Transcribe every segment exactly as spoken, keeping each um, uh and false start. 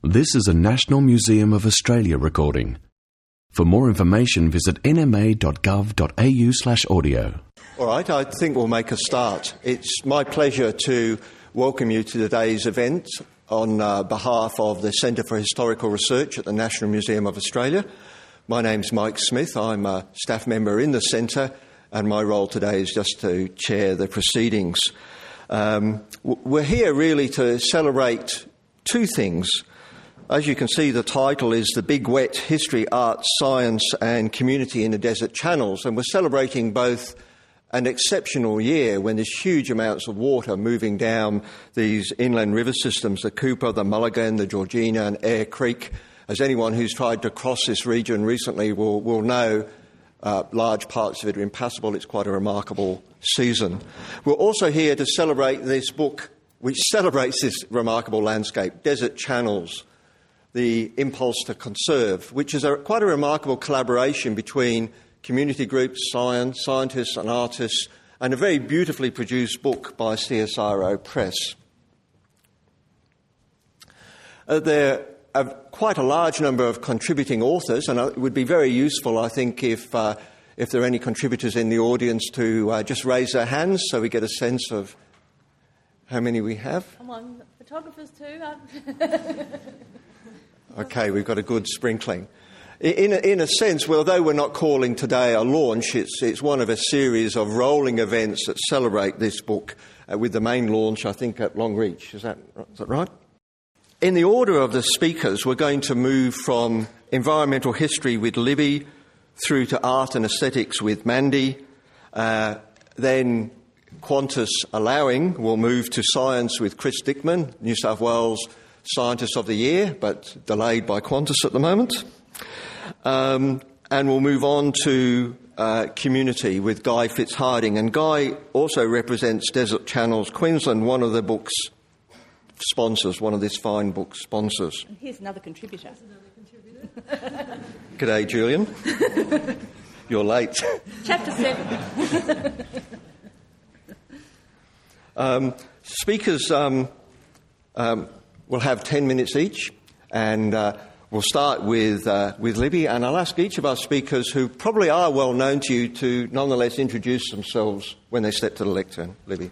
This is a National Museum of Australia recording. For more information, visit n m a dot gov dot a u slash audio. All right, I think we'll make a start. It's my pleasure to welcome you to today's event on uh, behalf of the Centre for Historical Research at the National Museum of Australia. My name's Mike Smith. I'm a staff member in the centre, and my role today is just to chair the proceedings. Um, we're here really to celebrate two things. As you can see, the title is The Big Wet: History, Art, Science and Community in the Desert Channels, and we're celebrating both an exceptional year when there's huge amounts of water moving down these inland river systems, the Cooper, the Mulligan, the Georgina and Eyre Creek. As anyone who's tried to cross this region recently will, will know, uh, large parts of it are impassable. It's quite a remarkable season. We're also here to celebrate this book which celebrates this remarkable landscape, Desert Channels, The Impulse to Conserve, which is a, quite a remarkable collaboration between community groups, science, scientists and artists, and a very beautifully produced book by C S R O Press. Uh, there are quite a large number of contributing authors, and it would be very useful, I think, if, uh, if there are any contributors in the audience to uh, just raise their hands so we get a sense of how many we have. Come on, photographers too. Okay, we've got a good sprinkling. In a, in a sense, well, although we're not calling today a launch, it's, it's one of a series of rolling events that celebrate this book, uh, with the main launch, I think, at Longreach. Is that, is that right? In the order of the speakers, we're going to move from environmental history with Libby through to art and aesthetics with Mandy. Uh, then, Qantas allowing, we'll move to science with Chris Dickman, New South Wales Scientist of the Year, but delayed by Qantas at the moment. Um, and we'll move on to uh, community with Guy Fitzharding. And Guy also represents Desert Channels Queensland, one of the book's sponsors, one of this fine book's sponsors. And here's another contributor. G'day, Julian. You're late. Chapter seven. um, speakers um, um, will have ten minutes each, and uh, we'll start with uh, with Libby, and I'll ask each of our speakers, who probably are well known to you, to nonetheless introduce themselves when they step to the lectern. Libby.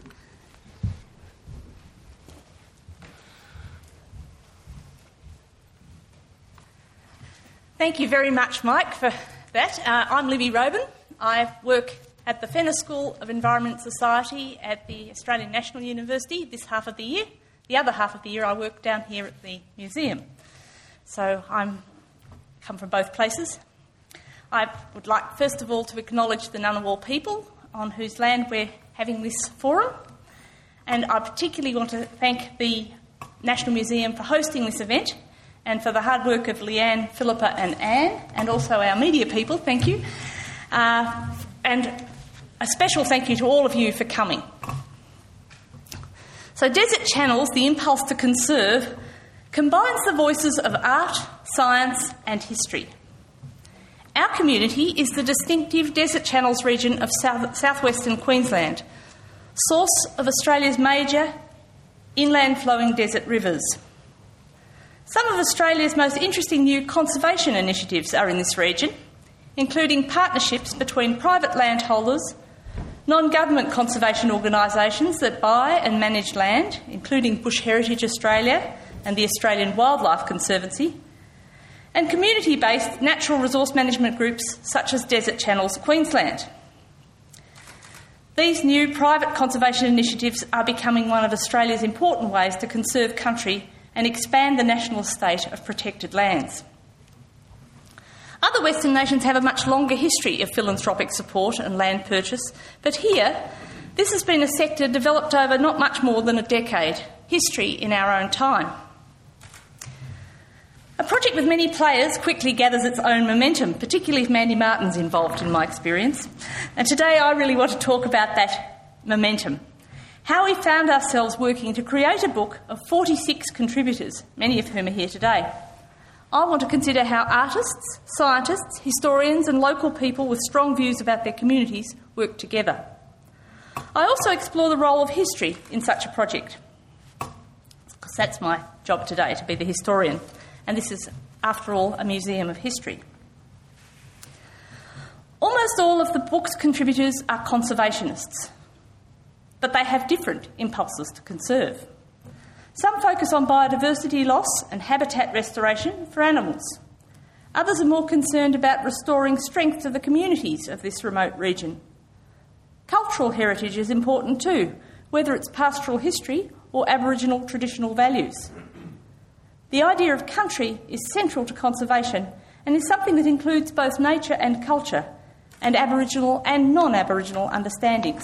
Thank you very much, Mike, for that. Uh, I'm Libby Robin. I work at the Fenner School of Environment and Society at the Australian National University this half of the year. The other half of the year I work down here at the museum. So I'm come from both places. I would like, first of all, to acknowledge the Ngunnawal people on whose land we're having this forum. And I particularly want to thank the National Museum for hosting this event, and for the hard work of Leanne, Philippa and Anne, and also our media people, thank you. Uh, and a special thank you to all of you for coming. So Desert Channels, The Impulse to Conserve, combines the voices of art, science and history. Our community is the distinctive Desert Channels region of south, southwestern Queensland, source of Australia's major inland flowing desert rivers. Some of Australia's most interesting new conservation initiatives are in this region, including partnerships between private landholders, non-government conservation organisations that buy and manage land, including Bush Heritage Australia and the Australian Wildlife Conservancy, and community-based natural resource management groups such as Desert Channels Queensland. These new private conservation initiatives are becoming one of Australia's important ways to conserve country and expand the national estate of protected lands. Other Western nations have a much longer history of philanthropic support and land purchase, but here, this has been a sector developed over not much more than a decade, history in our own time. A project with many players quickly gathers its own momentum, particularly if Mandy Martin's involved, in my experience. And today I really want to talk about that momentum. How we found ourselves working to create a book of forty-six contributors, many of whom are here today. I want to consider how artists, scientists, historians and local people with strong views about their communities work together. I also explore the role of history in such a project. That's my job today, to be the historian. And this is, after all, a museum of history. Almost all of the book's contributors are conservationists, but they have different impulses to conserve. Some focus on biodiversity loss and habitat restoration for animals. Others are more concerned about restoring strength to the communities of this remote region. Cultural heritage is important too, whether it's pastoral history or Aboriginal traditional values. The idea of country is central to conservation and is something that includes both nature and culture, and Aboriginal and non-Aboriginal understandings.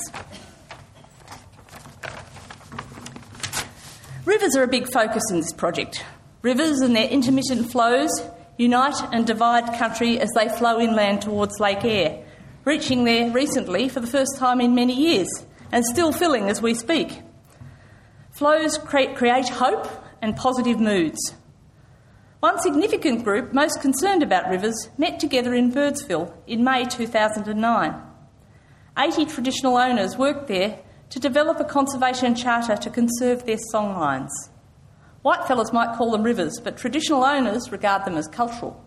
Rivers are a big focus in this project. Rivers and their intermittent flows unite and divide country as they flow inland towards Lake Eyre, reaching there recently for the first time in many years and still filling as we speak. Flows create, create hope and positive moods. One significant group most concerned about rivers met together in Birdsville in May two thousand nine. eighty traditional owners worked there to develop a conservation charter to conserve their songlines. Whitefellas might call them rivers, but traditional owners regard them as cultural.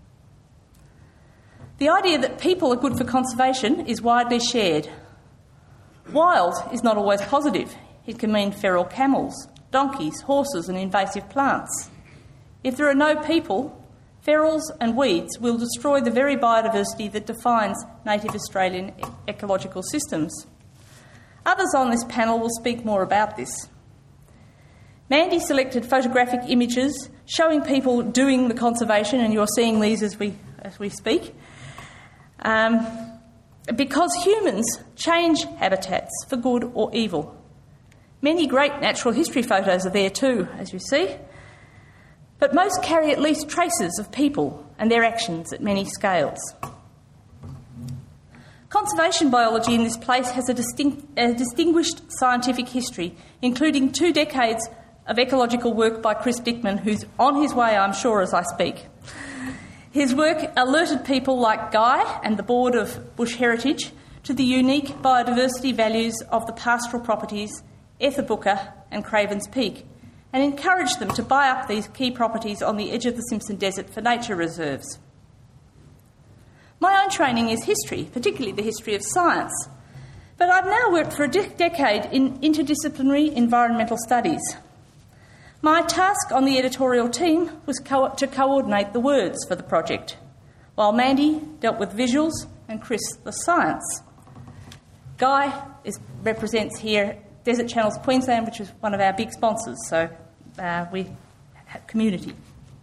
The idea that people are good for conservation is widely shared. Wild is not always positive. It can mean feral camels, donkeys, horses and invasive plants. If there are no people, ferals and weeds will destroy the very biodiversity that defines native Australian ecological systems. Others on this panel will speak more about this. Mandy selected photographic images showing people doing the conservation, and you're seeing these as we, as we speak, um, because humans change habitats for good or evil. Many great natural history photos are there too, as you see, but most carry at least traces of people and their actions at many scales. Conservation biology in this place has a, distinct, a distinguished scientific history, including two decades of ecological work by Chris Dickman, who's on his way, I'm sure, as I speak. His work alerted people like Guy and the Board of Bush Heritage to the unique biodiversity values of the pastoral properties Ethabooka and Cravens Peak, and encouraged them to buy up these key properties on the edge of the Simpson Desert for nature reserves. My own training is history, particularly the history of science, but I've now worked for a de- decade in interdisciplinary environmental studies. My task on the editorial team was co- to coordinate the words for the project, while Mandy dealt with visuals and Chris the science. Guy is, represents here Desert Channels Queensland, which is one of our big sponsors, so uh, we have community.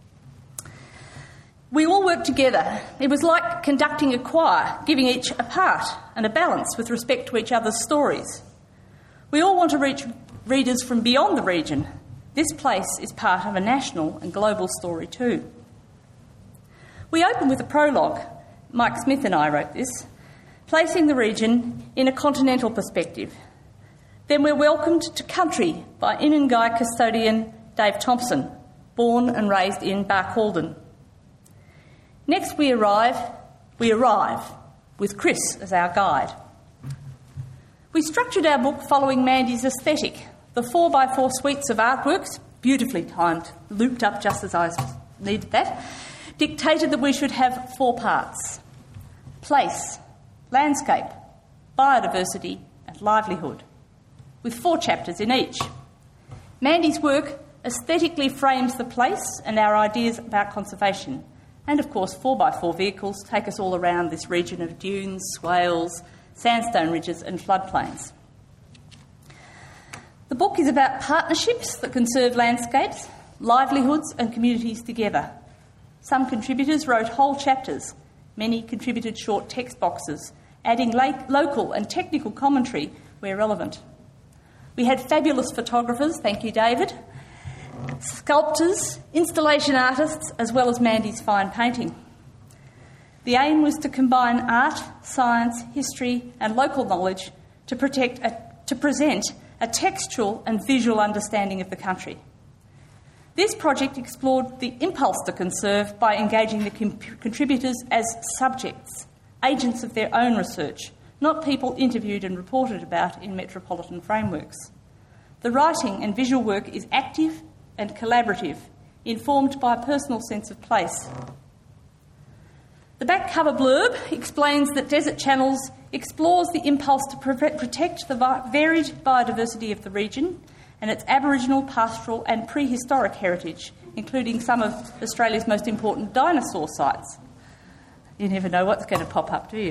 We all worked together. It was like conducting a choir, giving each a part and a balance with respect to each other's stories. We all want to reach readers from beyond the region. This place is part of a national and global story too. We open with a prologue. Mike Smith and I wrote this, placing the region in a continental perspective. Then we're welcomed to country by Inangai custodian Dave Thompson, born and raised in Barcaldine. Next we arrive, we arrive with Chris as our guide. We structured our book following Mandy's aesthetic, the four by four suites of artworks, beautifully timed, looped up just as I needed that, dictated that we should have four parts: place, landscape, biodiversity and livelihood, with four chapters in each. Mandy's work aesthetically frames the place and our ideas about conservation. And of course, four by four vehicles take us all around this region of dunes, swales, sandstone ridges and floodplains. The book is about partnerships that conserve landscapes, livelihoods and communities together. Some contributors wrote whole chapters. Many contributed short text boxes, adding la- local and technical commentary where relevant. We had fabulous photographers, thank you David, sculptors, installation artists, as well as Mandy's fine painting. The aim was to combine art, science, history and local knowledge to, protect a, to present a textual and visual understanding of the country. This project explored the impulse to conserve by engaging the com- contributors as subjects, agents of their own research, not people interviewed and reported about in metropolitan frameworks. The writing and visual work is active, and collaborative, informed by a personal sense of place. The back cover blurb explains that Desert Channels explores the impulse to protect the varied biodiversity of the region and its Aboriginal, pastoral and prehistoric heritage, including some of Australia's most important dinosaur sites. You never know what's going to pop up, do you?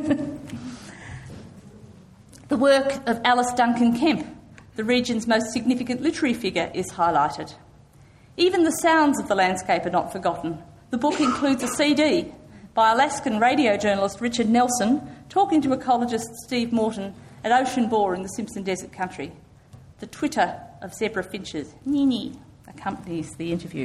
The work of Alice Duncan Kemp, the region's most significant literary figure, is highlighted. Even the sounds of the landscape are not forgotten. The book includes a C D by Alaskan radio journalist Richard Nelson talking to ecologist Steve Morton at Ocean Bore in the Simpson Desert Country. The twitter of zebra finches, Nini, accompanies the interview.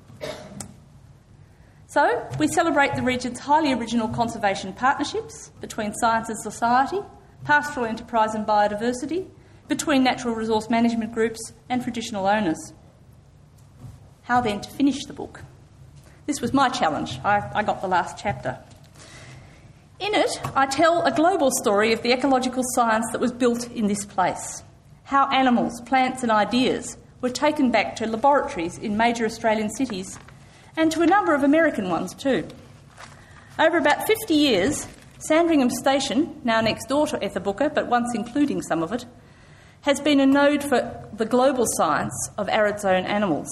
So, we celebrate the region's highly original conservation partnerships between science and society, pastoral enterprise and biodiversity, between natural resource management groups and traditional owners. How then to finish the book? This was my challenge. I, I got the last chapter. In it, I tell a global story of the ecological science that was built in this place. How animals, plants and ideas were taken back to laboratories in major Australian cities and to a number of American ones too. Over about fifty years, Sandringham Station, now next door to Ethabooka, but once including some of it, has been a node for the global science of arid zone animals.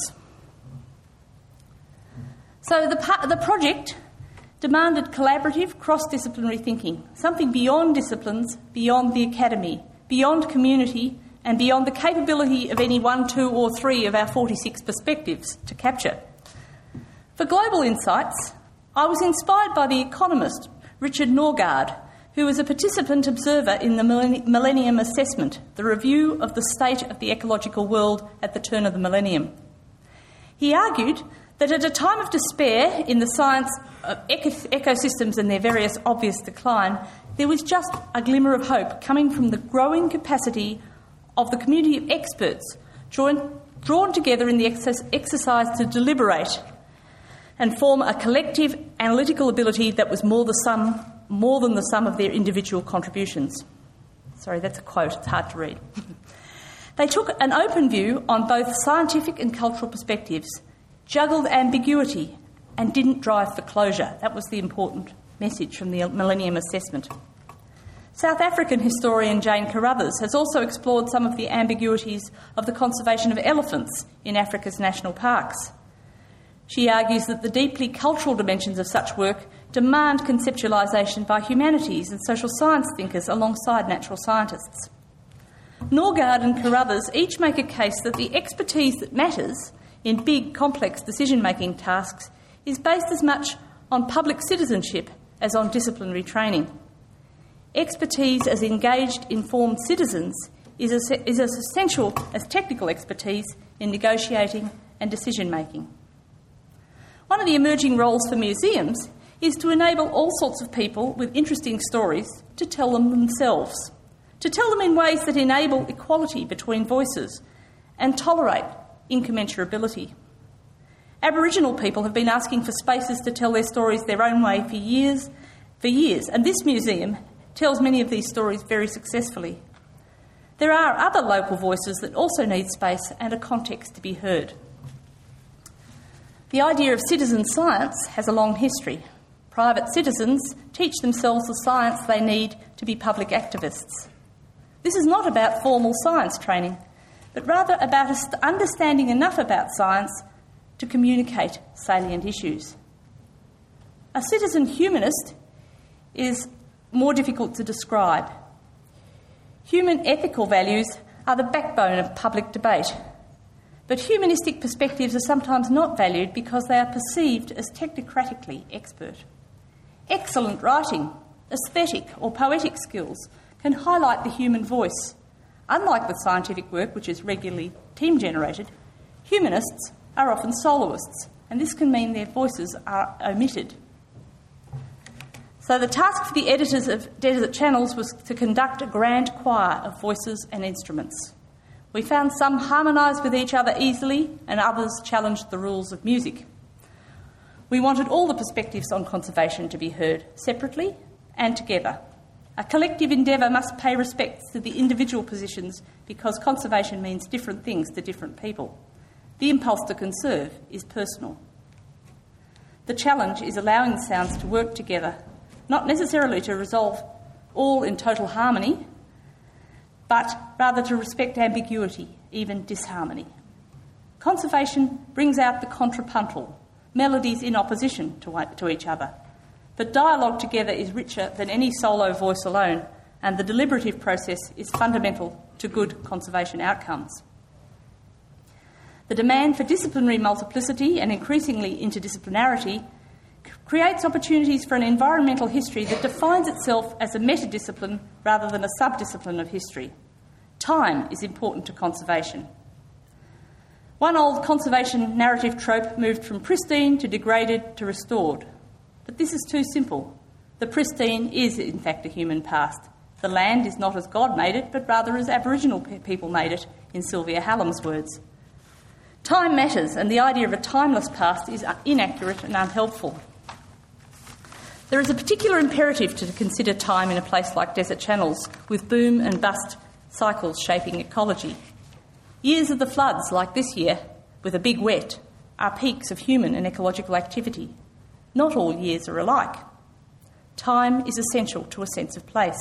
So the, the project demanded collaborative, cross-disciplinary thinking, something beyond disciplines, beyond the academy, beyond community, and beyond the capability of any one, two or three of our forty-six perspectives to capture. For global insights, I was inspired by the economist Richard Norgaard, who was a participant observer in the Millennium Assessment, the review of the state of the ecological world at the turn of the millennium. He argued that at a time of despair in the science of ecosystems and their various obvious decline, there was just a glimmer of hope coming from the growing capacity of the community of experts drawn, drawn together in the exercise to deliberate and form a collective analytical ability that was more, the sum, more than the sum of their individual contributions. Sorry, that's a quote, it's hard to read. They took an open view on both scientific and cultural perspectives, juggled ambiguity and didn't drive for closure. That was the important message from the Millennium Assessment. South African historian Jane Carruthers has also explored some of the ambiguities of the conservation of elephants in Africa's national parks. She argues that the deeply cultural dimensions of such work demand conceptualisation by humanities and social science thinkers alongside natural scientists. Norgaard and Carruthers each make a case that the expertise that matters in big, complex decision-making tasks is based as much on public citizenship as on disciplinary training. Expertise as engaged, informed citizens is as, is as essential as technical expertise in negotiating and decision-making. One of the emerging roles for museums is to enable all sorts of people with interesting stories to tell them themselves, to tell them in ways that enable equality between voices and tolerate incommensurability. Aboriginal people have been asking for spaces to tell their stories their own way for years, for years, and this museum tells many of these stories very successfully. There are other local voices that also need space and a context to be heard. The idea of citizen science has a long history. Private citizens teach themselves the science they need to be public activists. This is not about formal science training, but rather about understanding enough about science to communicate salient issues. A citizen humanist is more difficult to describe. Human ethical values are the backbone of public debate, but humanistic perspectives are sometimes not valued because they are perceived as technocratically expert. Excellent writing, aesthetic or poetic skills can highlight the human voice. Unlike with scientific work, which is regularly team-generated, humanists are often soloists, and this can mean their voices are omitted. So the task for the editors of Desert Channels was to conduct a grand choir of voices and instruments. We found some harmonised with each other easily and others challenged the rules of music. We wanted all the perspectives on conservation to be heard, separately and together. A collective endeavour must pay respects to the individual positions because conservation means different things to different people. The impulse to conserve is personal. The challenge is allowing the sounds to work together, not necessarily to resolve all in total harmony, but rather to respect ambiguity, even disharmony. Conservation brings out the contrapuntal, melodies in opposition to, to each other. But dialogue together is richer than any solo voice alone, and the deliberative process is fundamental to good conservation outcomes. The demand for disciplinary multiplicity and increasingly interdisciplinarity creates opportunities for an environmental history that defines itself as a metadiscipline rather than a subdiscipline of history. Time is important to conservation. One old conservation narrative trope moved from pristine to degraded to restored. But this is too simple. The pristine is, in fact, a human past. The land is not as God made it, but rather as Aboriginal people made it, in Sylvia Hallam's words. Time matters, and the idea of a timeless past is inaccurate and unhelpful. There is a particular imperative to consider time in a place like Desert Channels, with boom and bust cycles shaping ecology. Years of the floods, like this year, with a big wet, are peaks of human and ecological activity. Not all years are alike. Time is essential to a sense of place.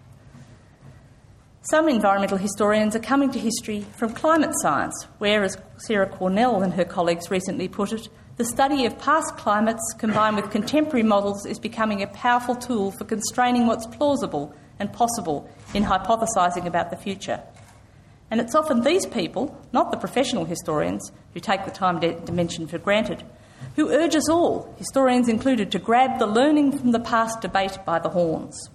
Some environmental historians are coming to history from climate science, where, as Sarah Cornell and her colleagues recently put it, the study of past climates combined with contemporary models is becoming a powerful tool for constraining what's plausible and possible in hypothesising about the future. And it's often these people, not the professional historians, who take the time de- dimension for granted, who urge us all, historians included, to grab the learning from the past debate by the horns.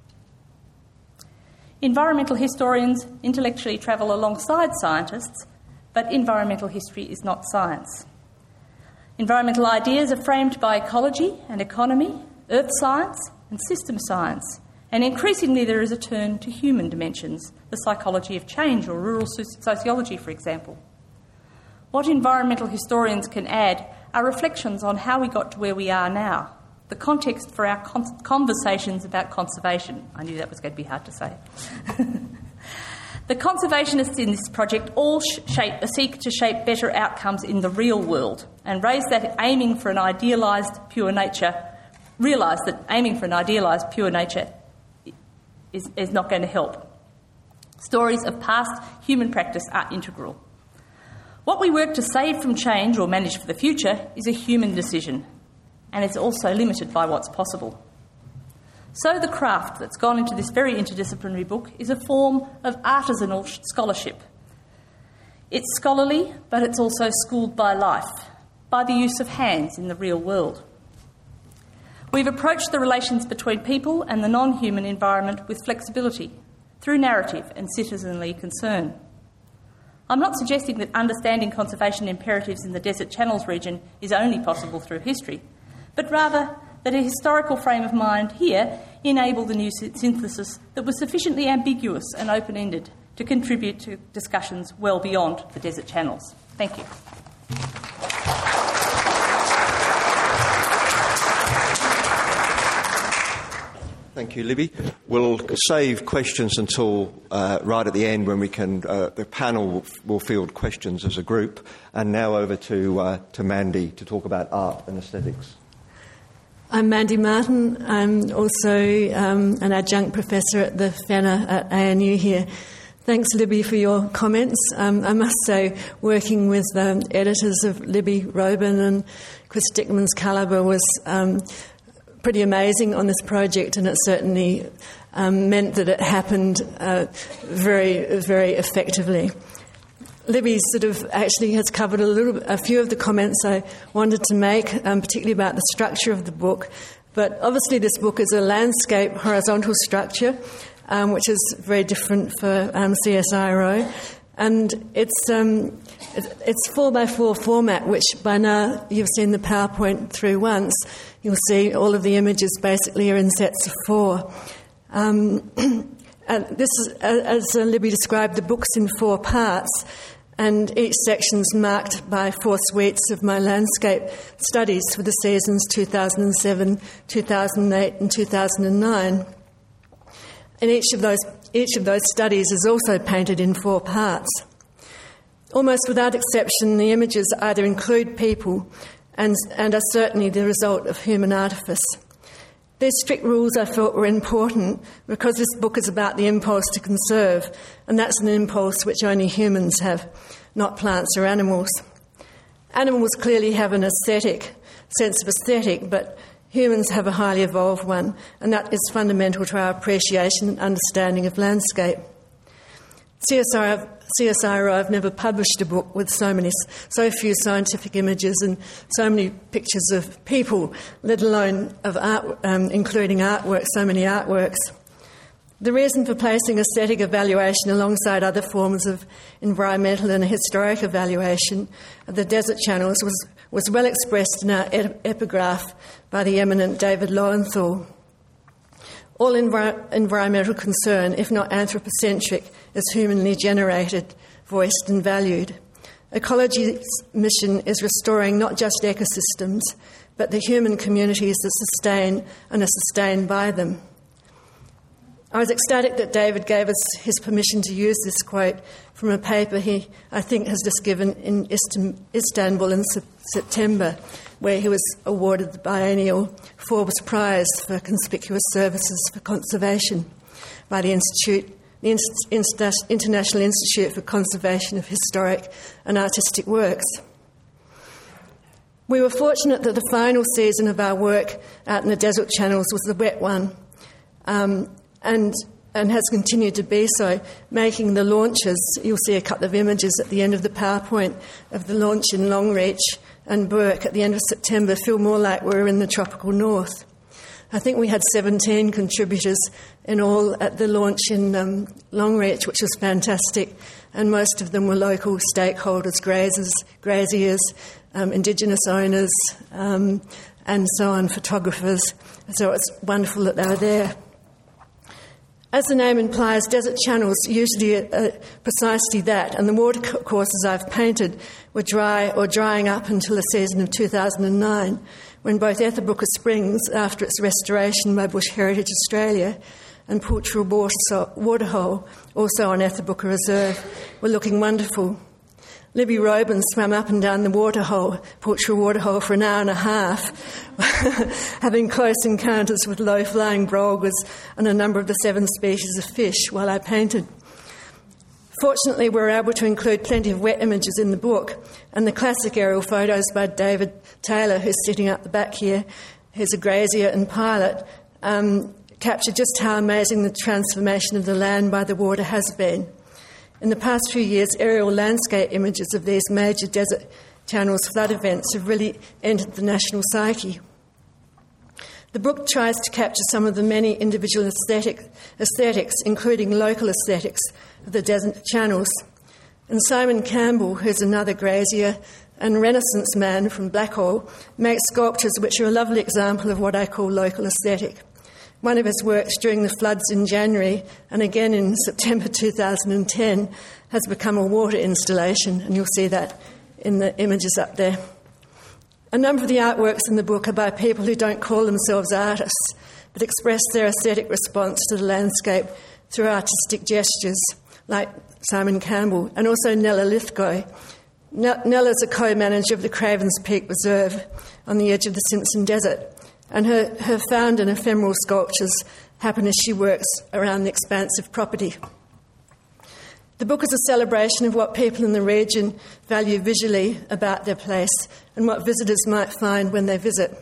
Environmental historians intellectually travel alongside scientists, but environmental history is not science. Environmental ideas are framed by ecology and economy, earth science and system science, and increasingly there is a turn to human dimensions, the psychology of change or rural sociology, for example. What environmental historians can add are reflections on how we got to where we are now, the context for our con- conversations about conservation. I knew that was going to be hard to say. The conservationists in this project all sh- shape, seek to shape better outcomes in the real world and raise that aiming for an idealised pure nature, realise that aiming for an idealised pure nature is, is not going to help. Stories of past human practice are integral. What we work to save from change or manage for the future is a human decision, and it's also limited by what's possible. So the craft that's gone into this very interdisciplinary book is a form of artisanal scholarship. It's scholarly, but it's also schooled by life, by the use of hands in the real world. We've approached the relations between people and the non-human environment with flexibility, through narrative and citizenly concern. I'm not suggesting that understanding conservation imperatives in the Desert Channels region is only possible through history, but rather that a historical frame of mind here enabled a new synthesis that was sufficiently ambiguous and open-ended to contribute to discussions well beyond the Desert Channels. Thank you. Thank you, Libby. We'll save questions until uh, right at the end when we can. Uh, the panel will, will field questions as a group. And now over to uh, to Mandy to talk about art and aesthetics. I'm Mandy Martin. I'm also um, an adjunct professor at the Fenner at A N U here. Thanks, Libby, for your comments. Um, I must say, working with the editors of Libby Robin and Chris Dickman's Calibre was um, pretty amazing on this project, and it certainly um, meant that it happened uh, very, very effectively. Libby sort of actually has covered a little, a few of the comments I wanted to make, um, particularly about the structure of the book. But obviously, this book is a landscape horizontal structure, um, which is very different for um, C S I R O, and it's um, it's four by four format, which by now you've seen the PowerPoint through once. You'll see all of the images basically are in sets of four. Um, and this is, as Libby described, the book's in four parts, and each section's marked by four suites of my landscape studies for the seasons two thousand seven, two thousand eight and two thousand nine. And each of those each of those studies is also painted in four parts. Almost without exception, the images either include people and, and are certainly the result of human artifice. These strict rules I thought were important because this book is about the impulse to conserve, and that's an impulse which only humans have, not plants or animals. Animals clearly have an aesthetic, sense of aesthetic, but humans have a highly evolved one, and that is fundamental to our appreciation and understanding of landscape. C S I, C S I R O have never published a book with so many, so few scientific images and so many pictures of people, let alone of art, um, including artworks, so many artworks. The reason for placing aesthetic evaluation alongside other forms of environmental and historic evaluation of the desert channels was, was well expressed in our ep- epigraph by the eminent David Lowenthal. All envir- environmental concern, if not anthropocentric, is humanly generated, voiced and valued. Ecology's mission is restoring not just ecosystems, but the human communities that sustain and are sustained by them. I was ecstatic that David gave us his permission to use this quote from a paper he, I think, has just given in Istanbul in September, where he was awarded the biennial Forbes Prize for Conspicuous Services for Conservation by the Institute, the Inst- International Institute for Conservation of Historic and Artistic Works. We were fortunate that the final season of our work out in the desert channels was the wet one, um, and and has continued to be so, making the launches, you'll see a couple of images at the end of the PowerPoint of the launch in Longreach and Burke at the end of September, feel more like we're in the tropical north. I think we had seventeen contributors in all at the launch in um, Longreach, which was fantastic, and most of them were local stakeholders, grazers, graziers, um, Indigenous owners, um, and so on, photographers. So it's wonderful that they were there. As the name implies, desert channels usually are uh, precisely that, and the watercourses I've painted were dry or drying up until the season of two thousand nine, when both Ethabooker Springs, after its restoration by Bush Heritage Australia, and Poochera Waterhole, also on Ethabooker Reserve, were looking wonderful. Libby Robin swam up and down the waterhole, Poochera Waterhole, for an hour and a half, having close encounters with low-flying brolgas and a number of the seven species of fish while I painted. Fortunately, we were able to include plenty of wet images in the book, and the classic aerial photos by David Taylor, who's sitting up the back here, who's a grazier and pilot, um, capture just how amazing the transformation of the land by the water has been. In the past few years, aerial landscape images of these major desert channels flood events have really entered the national psyche. The book tries to capture some of the many individual aesthetic, aesthetics, including local aesthetics, of the desert channels. And Simon Campbell, who's another grazier and Renaissance man from Blackhall, makes sculptures which are a lovely example of what I call local aesthetic. One of his works during the floods in January and again in September two thousand ten has become a water installation, and you'll see that in the images up there. A number of the artworks in the book are by people who don't call themselves artists, but express their aesthetic response to the landscape through artistic gestures, like Simon Campbell, and also Nella Lithgow. Nella's a co-manager of the Cravens Peak Reserve on the edge of the Simpson Desert, and her, her found and ephemeral sculptures happen as she works around the expansive property. The book is a celebration of what people in the region value visually about their place and what visitors might find when they visit.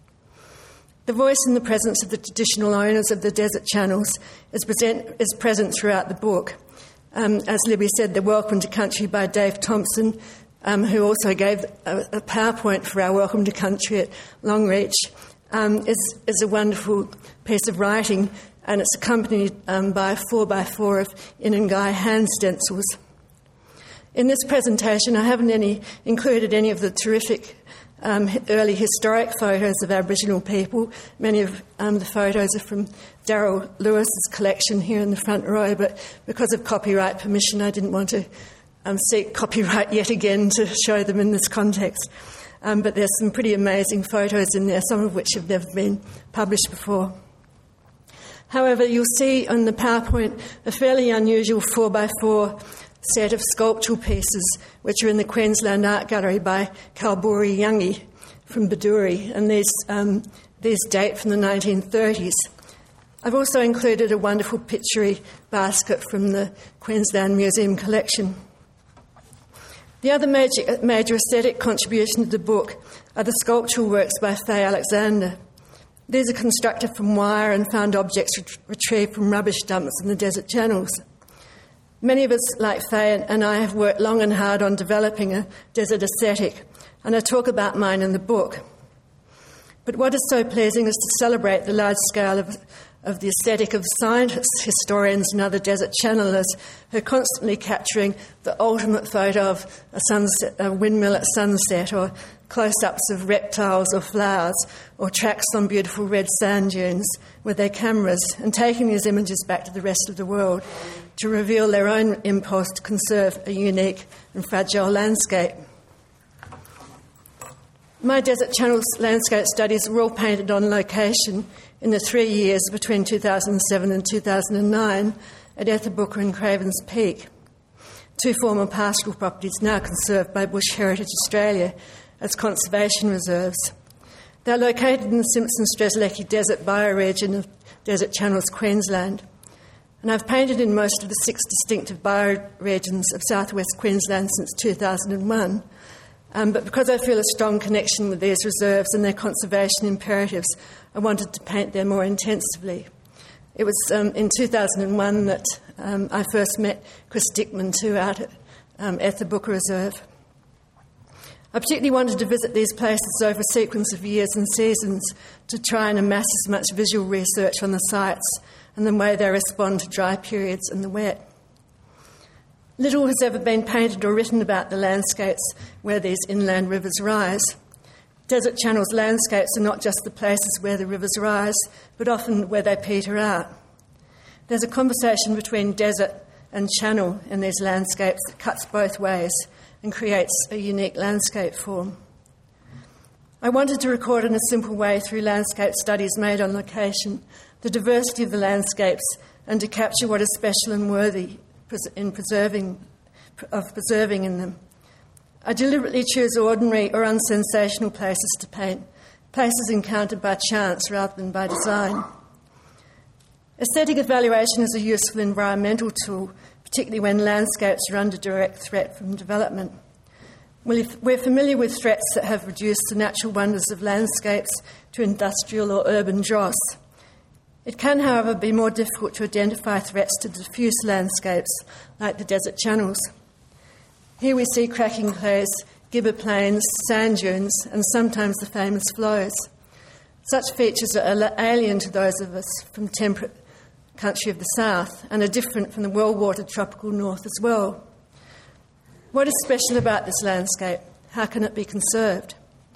The voice and the presence of the traditional owners of the desert channels is present, is present throughout the book. Um, as Libby said, the Welcome to Country by Dave Thompson, um, who also gave a, a PowerPoint for our Welcome to Country at Longreach, Um, is, is a wonderful piece of writing, and it's accompanied um, by a four by four of Inangai hand stencils. In this presentation, I haven't any, included any of the terrific um, early historic photos of Aboriginal people. Many of um, the photos are from Daryl Lewis's collection here in the front row, but because of copyright permission, I didn't want to um, seek copyright yet again to show them in this context. Um, but there's some pretty amazing photos in there, some of which have never been published before. However, you'll see on the PowerPoint a fairly unusual four by four set of sculptural pieces which are in the Queensland Art Gallery by Kalburi Yangi from Bedourie, and these, um, these date from the nineteen thirties. I've also included a wonderful picture basket from the Queensland Museum collection. The other major, major aesthetic contribution to the book are the sculptural works by Faye Alexander. These are constructed from wire and found objects ret- retrieved from rubbish dumps in the desert channels. Many of us, like Faye and I, have worked long and hard on developing a desert aesthetic, and I talk about mine in the book. But what is so pleasing is to celebrate the large scale of, of the aesthetic of scientists, historians and other desert channelers who are constantly capturing the ultimate photo of a, sunset, a windmill at sunset, or close-ups of reptiles or flowers, or tracks on beautiful red sand dunes with their cameras, and taking these images back to the rest of the world to reveal their own impulse to conserve a unique and fragile landscape. My Desert Channels landscape studies were all painted on location in the three years between two thousand seven and two thousand nine at Ethabooka and Cravens Peak, two former pastoral properties now conserved by Bush Heritage Australia as conservation reserves. They're located in the Simpson-Strzelecki Desert bioregion of Desert Channels, Queensland. And I've painted in most of the six distinctive bioregions of southwest Queensland since two thousand one. Um, but because I feel a strong connection with these reserves and their conservation imperatives, I wanted to paint them more intensively. It was um, in two thousand one that um, I first met Chris Dickman too out at um, Ethabooka Reserve. I particularly wanted to visit these places over a sequence of years and seasons to try and amass as much visual research on the sites and the way they respond to dry periods and the wet. Little has ever been painted or written about the landscapes where these inland rivers rise. Desert Channels landscapes are not just the places where the rivers rise, but often where they peter out. There's a conversation between desert and channel in these landscapes that cuts both ways and creates a unique landscape form. I wanted to record in a simple way through landscape studies made on location the diversity of the landscapes and to capture what is special and worthy in preserving, of preserving in them. I deliberately choose ordinary or unsensational places to paint, places encountered by chance rather than by design. Aesthetic evaluation is a useful environmental tool, particularly when landscapes are under direct threat from development. We're familiar with threats that have reduced the natural wonders of landscapes to industrial or urban dross. It can, however, be more difficult to identify threats to diffuse landscapes like the desert channels. Here we see cracking clays, gibber plains, sand dunes, and sometimes the famous flows. Such features are alien to those of us from temperate country of the south and are different from the well-watered tropical north as well. What is special about this landscape? How can it be conserved?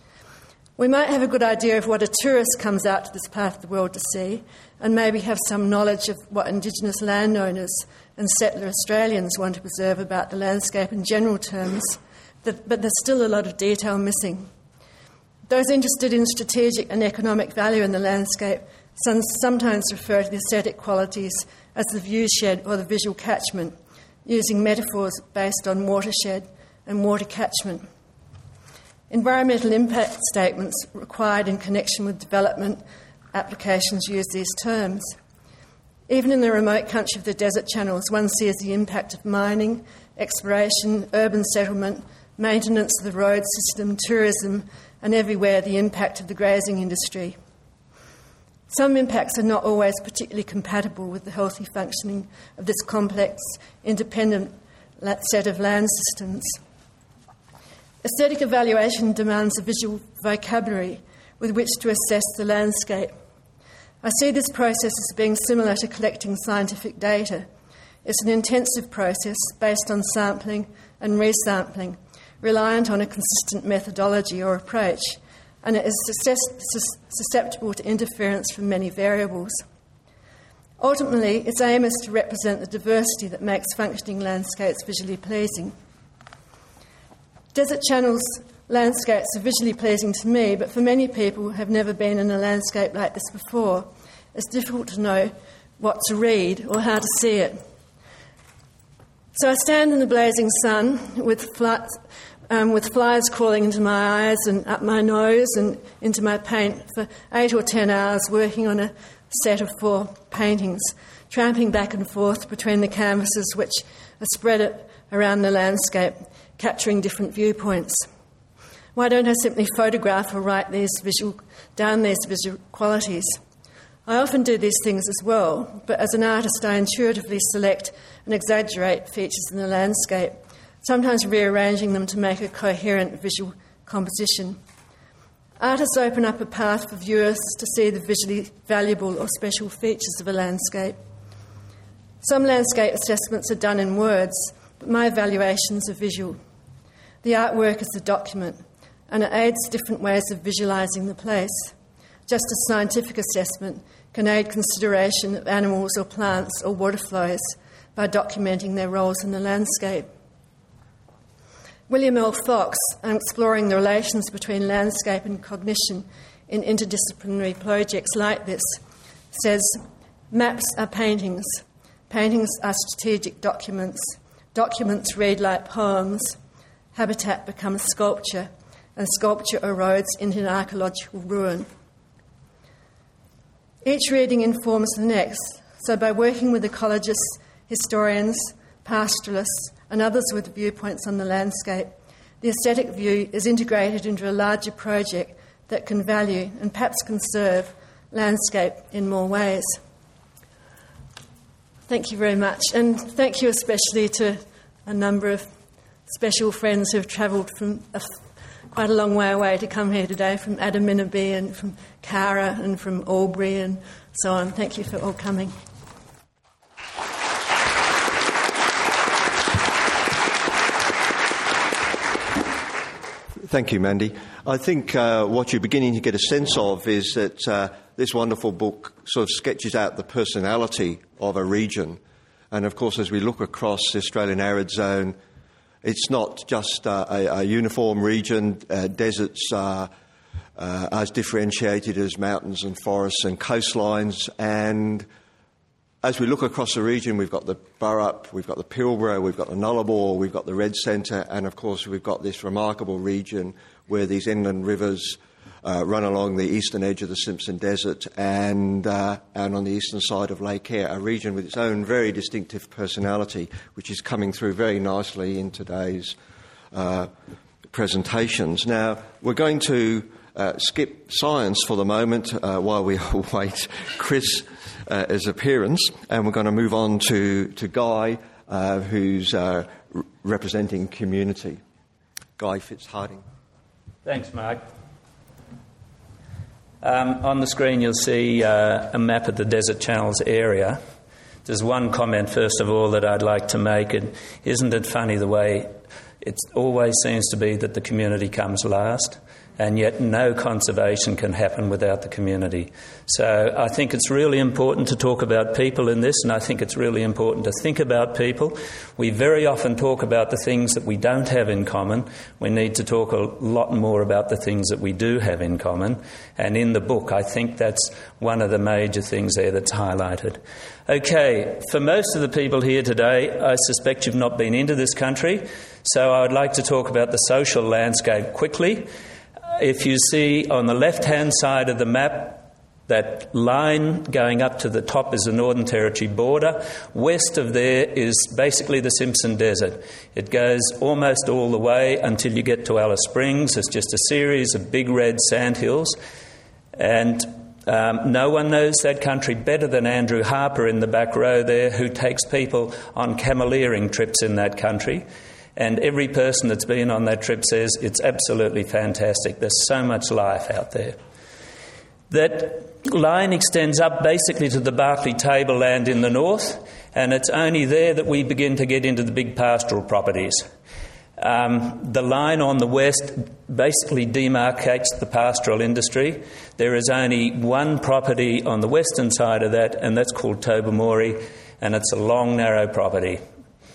We might have a good idea of what a tourist comes out to this part of the world to see, and maybe have some knowledge of what Indigenous landowners and settler Australians want to preserve about the landscape in general terms, but there's still a lot of detail missing. Those interested in strategic and economic value in the landscape sometimes refer to the aesthetic qualities as the viewshed or the visual catchment, using metaphors based on watershed and water catchment. Environmental impact statements required in connection with development applications use these terms. Even in the remote country of the desert channels, one sees the impact of mining, exploration, urban settlement, maintenance of the road system, tourism, and everywhere the impact of the grazing industry. Some impacts are not always particularly compatible with the healthy functioning of this complex, independent set of land systems. Aesthetic evaluation demands a visual vocabulary with which to assess the landscape. I see this process as being similar to collecting scientific data. It's an intensive process based on sampling and resampling, reliant on a consistent methodology or approach, and it is susceptible to interference from many variables. Ultimately, its aim is to represent the diversity that makes functioning landscapes visually pleasing. Desert Channels landscapes are visually pleasing to me, but for many people who have never been in a landscape like this before, it's difficult to know what to read or how to see it. So I stand in the blazing sun with, fly, um, with flies crawling into my eyes and up my nose and into my paint for eight or ten hours working on a set of four paintings, tramping back and forth between the canvases which are spread around the landscape, capturing different viewpoints. Why don't I simply photograph or write these visual, down these visual qualities? I often do these things as well, but as an artist I intuitively select and exaggerate features in the landscape, sometimes rearranging them to make a coherent visual composition. Artists open up a path for viewers to see the visually valuable or special features of a landscape. Some landscape assessments are done in words, but my evaluations are visual. The artwork is the document, and it aids different ways of visualising the place. Just as scientific assessment can aid consideration of animals or plants or water flows by documenting their roles in the landscape. William L. Fox, exploring the relations between landscape and cognition in interdisciplinary projects like this, says, maps are paintings. Paintings are strategic documents. Documents read like poems. Habitat becomes sculpture, and sculpture erodes into an archaeological ruin. Each reading informs the next, so by working with ecologists, historians, pastoralists, and others with viewpoints on the landscape, the aesthetic view is integrated into a larger project that can value and perhaps conserve landscape in more ways. Thank you very much, and thank you especially to a number of special friends who have travelled from a, quite a long way away to come here today, from Adaminaby and from Cara and from Albury and so on. Thank you for all coming. Thank you, Mandy. I think uh, what you're beginning to get a sense of is that uh, this wonderful book sort of sketches out the personality of a region. And, of course, as we look across the Australian arid zone, it's not just uh, a, a uniform region. Uh, deserts are uh, as differentiated as mountains and forests and coastlines. And as we look across the region, we've got the Burrup, we've got the Pilbara, we've got the Nullarbor, we've got the Red Centre, and of course we've got this remarkable region where these inland rivers uh, run along the eastern edge of the Simpson Desert and, uh, and on the eastern side of Lake Eyre, a region with its own very distinctive personality, which is coming through very nicely in today's uh, presentations. Now, we're going to uh, skip science for the moment uh, while we await Chris Uh, his appearance, and we're going to move on to, to Guy, uh, who's uh, r- representing community. Guy Fitzharding. Thanks, Mark. Um, on the screen you'll see uh, a map of the Desert Channels area. There's one comment, first of all, that I'd like to make. And isn't it funny the way it always seems to be that the community comes last? And yet no conservation can happen without the community. So I think it's really important to talk about people in this, and I think it's really important to think about people. We very often talk about the things that we don't have in common. We need to talk a lot more about the things that we do have in common. And in the book, I think that's one of the major things there that's highlighted. Okay, for most of the people here today, I suspect you've not been into this country, so I would like to talk about the social landscape quickly. If you see on the left-hand side of the map, that line going up to the top is the Northern Territory border. West of there is basically the Simpson Desert. It goes almost all the way until you get to Alice Springs. It's just a series of big red sandhills. And um, no one knows that country better than Andrew Harper in the back row there, who takes people on cameleering trips in that country. And every person that's been on that trip says it's absolutely fantastic. There's so much life out there. That line extends up basically to the Barkly tableland in the north, and it's only there that we begin to get into the big pastoral properties. Um, the line on the west basically demarcates the pastoral industry. There is only one property on the western side of that, and that's called Tobermory, and it's a long, narrow property.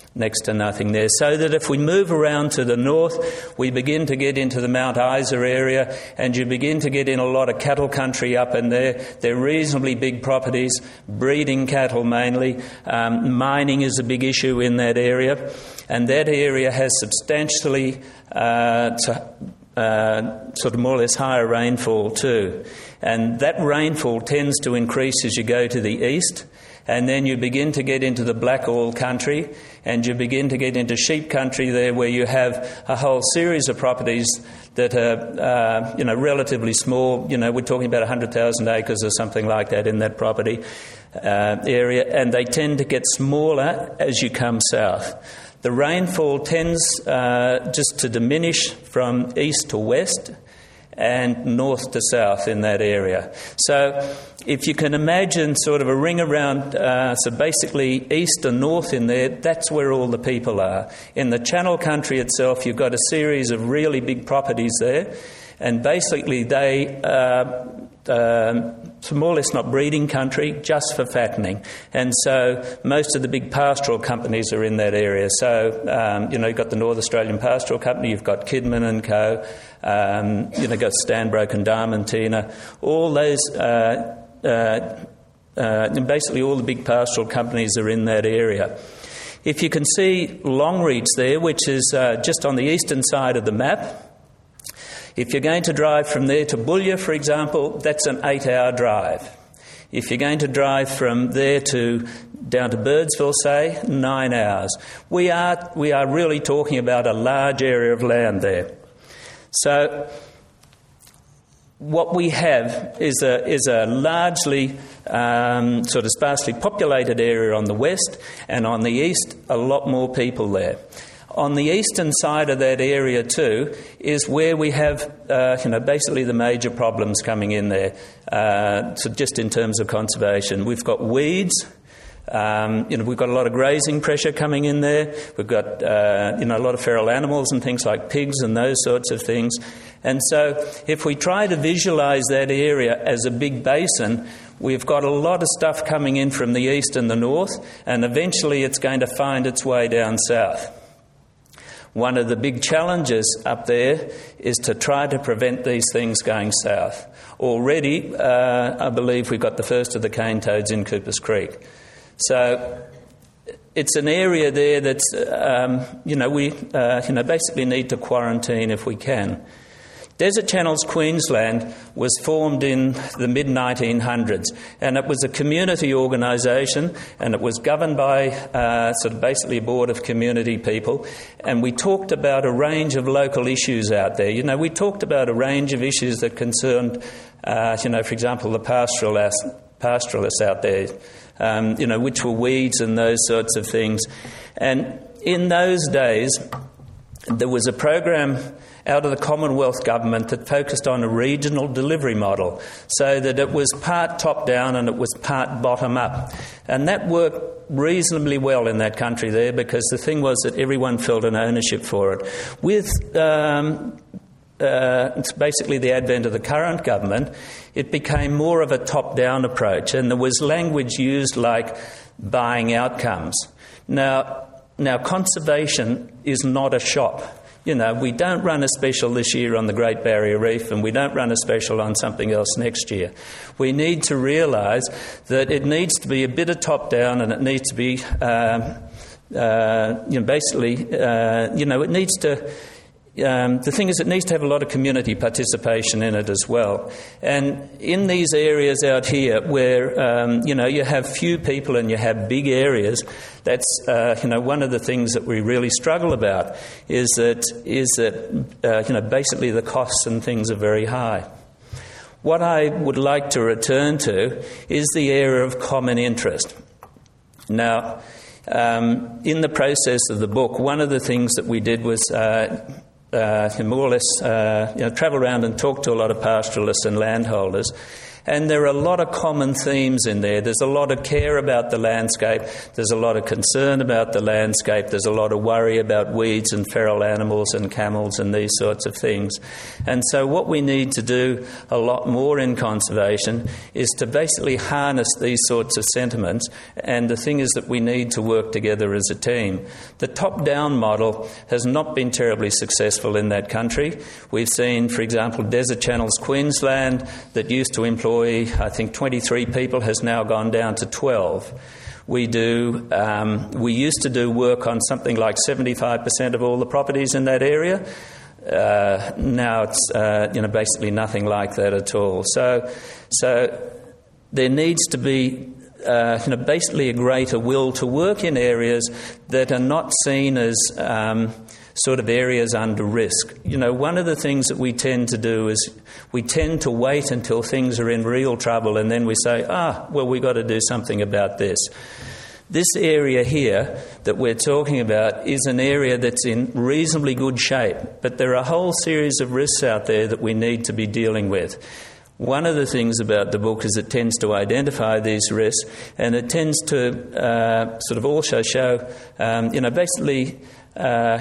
next to nothing there. So that if we move around to the north, we begin to get into the Mount Isa area, and you begin to get in a lot of cattle country up in there. They're reasonably big properties, breeding cattle mainly. Um, mining is a big issue in that area, and that area has substantially uh, to, uh, sort of more or less higher rainfall too. And that rainfall tends to increase as you go to the east. And then you begin to get into the black oil country, and you begin to get into sheep country there, where you have a whole series of properties that are, uh, you know, relatively small. You know, we're talking about one hundred thousand acres or something like that in that property uh, area, and they tend to get smaller as you come south. The rainfall tends uh, just to diminish from east to west and north to south in that area. So if you can imagine sort of a ring around, uh, so basically east and north in there, that's where all the people are. In the Channel Country itself, you've got a series of really big properties there, and basically they uh, uh, it's more or less not breeding country, just for fattening. And so most of the big pastoral companies are in that area. So, um, you know, you've got the North Australian Pastoral Company, you've got Kidman and Co, um, you know, you've got Stanbroke and Diamantina, all those, uh, uh, uh, and basically all the big pastoral companies are in that area. If you can see Longreach there, which is uh, just on the eastern side of the map, if you're going to drive from there to Boulia, for example, that's an eight-hour drive. If you're going to drive from there to down to Birdsville, say, nine hours. We are we are really talking about a large area of land there. So what we have is a is a largely um, sort of sparsely populated area on the west, and on the east, a lot more people there. On the eastern side of that area too is where we have, uh, you know, basically the major problems coming in there. Uh, so just in terms of conservation, we've got weeds. Um, you know, we've got a lot of grazing pressure coming in there. We've got, uh, you know, a lot of feral animals and things like pigs and those sorts of things. And so, if we try to visualise that area as a big basin, we've got a lot of stuff coming in from the east and the north, and eventually it's going to find its way down south. One of the big challenges up there is to try to prevent these things going south. Already, uh, I believe we've got the first of the cane toads in Coopers Creek. So it's an area there that's, um, you know, we uh, you know, basically need to quarantine if we can. Desert Channels Queensland was formed in the mid nineteen hundreds, and it was a community organisation, and it was governed by uh, sort of basically a board of community people, and we talked about a range of local issues out there. You know, we talked about a range of issues that concerned, uh, you know, for example, the pastoralists, pastoralists out there, um, you know, which were weeds and those sorts of things. And in those days, there was a program out of the Commonwealth Government that focused on a regional delivery model, so that it was part top-down and it was part bottom-up. And that worked reasonably well in that country there, because the thing was that everyone felt an ownership for it. With um, uh, it's basically the advent of the current government, it became more of a top-down approach, and there was language used like buying outcomes. Now, now conservation is not a shop. You know, we don't run a special this year on the Great Barrier Reef, and we don't run a special on something else next year. We need to realise that it needs to be a bit of top-down, and it needs to be, um, uh, you know, basically, uh, you know, it needs to... Um, the thing is, it needs to have a lot of community participation in it as well. And in these areas out here where, um, you know, you have few people and you have big areas, that's, uh, you know, one of the things that we really struggle about is that, is that uh, you know, basically the costs and things are very high. What I would like to return to is the area of common interest. Now, um, in the process of the book, one of the things that we did was... Uh, Uh, more or less uh, you know, travel around and talk to a lot of pastoralists and landholders. And there are a lot of common themes in there. There's a lot of care about the landscape. There's a lot of concern about the landscape. There's a lot of worry about weeds and feral animals and camels and these sorts of things. And so what we need to do a lot more in conservation is to basically harness these sorts of sentiments. And the thing is that we need to work together as a team. The top-down model has not been terribly successful in that country. We've seen, for example, Desert Channels Queensland, that used to employ I think twenty-three people, has now gone down to twelve. We do. Um, we used to do work on something like seventy-five percent of all the properties in that area. Uh, now it's uh, you know basically nothing like that at all. So, so there needs to be uh, you know basically a greater will to work in areas that are not seen as Um, sort of areas under risk. You know, one of the things that we tend to do is we tend to wait until things are in real trouble and then we say, ah, well, we've got to do something about this. This area here that we're talking about is an area that's in reasonably good shape, but there are a whole series of risks out there that we need to be dealing with. One of the things about the book is it tends to identify these risks, and it tends to uh, sort of also show, um, you know, basically, uh,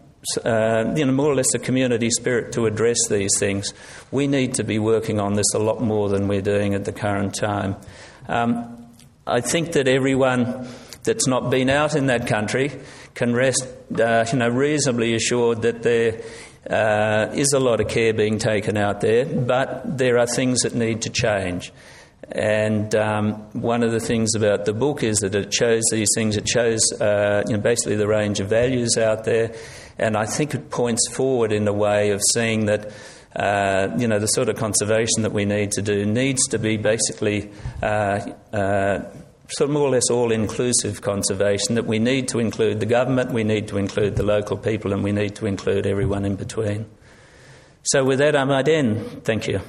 Uh, you know, more or less a community spirit to address these things. We need to be working on this a lot more than we're doing at the current time. Um, I think that everyone that's not been out in that country can rest, uh, you know, reasonably assured that there uh, is a lot of care being taken out there, but there are things that need to change. And um, one of the things about the book is that it shows these things. It shows, uh, you know, basically the range of values out there. And I think it points forward in a way of seeing that, uh, you know, the sort of conservation that we need to do needs to be basically uh, uh, sort of more or less all-inclusive conservation, that we need to include the government, we need to include the local people, and we need to include everyone in between. So with that, I might end. Thank you.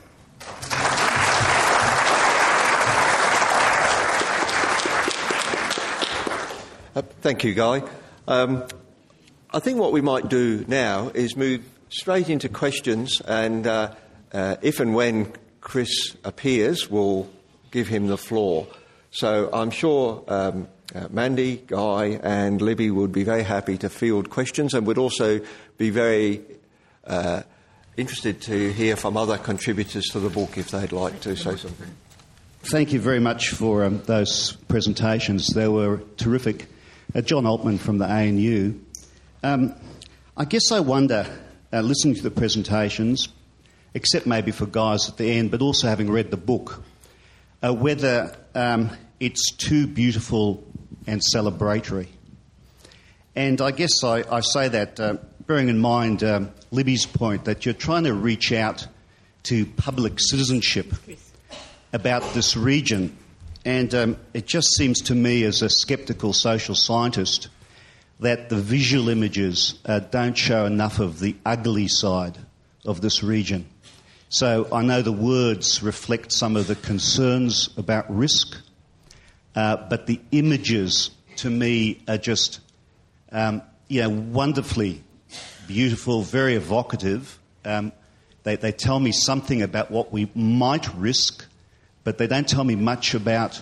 Uh, thank you, Guy. Um, I think what we might do now is move straight into questions, and uh, uh, if and when Chris appears, we'll give him the floor. So I'm sure um, uh, Mandy, Guy and Libby would be very happy to field questions, and would also be very uh, interested to hear from other contributors to the book if they'd like to say something. Thank you very much for um, those presentations. They were terrific. Uh, John Altman from the A N U. Um, I guess I wonder, uh, listening to the presentations, except maybe for Guy's at the end, but also having read the book, uh, whether um, it's too beautiful and celebratory. And I guess I, I say that uh, bearing in mind um, Libby's point that you're trying to reach out to public citizenship about this region. And um, it just seems to me, as a sceptical social scientist, that the visual images uh, don't show enough of the ugly side of this region. So I know the words reflect some of the concerns about risk, uh, but the images, to me, are just, um, you know, wonderfully beautiful, very evocative. Um, they, they tell me something about what we might risk, but they don't tell me much about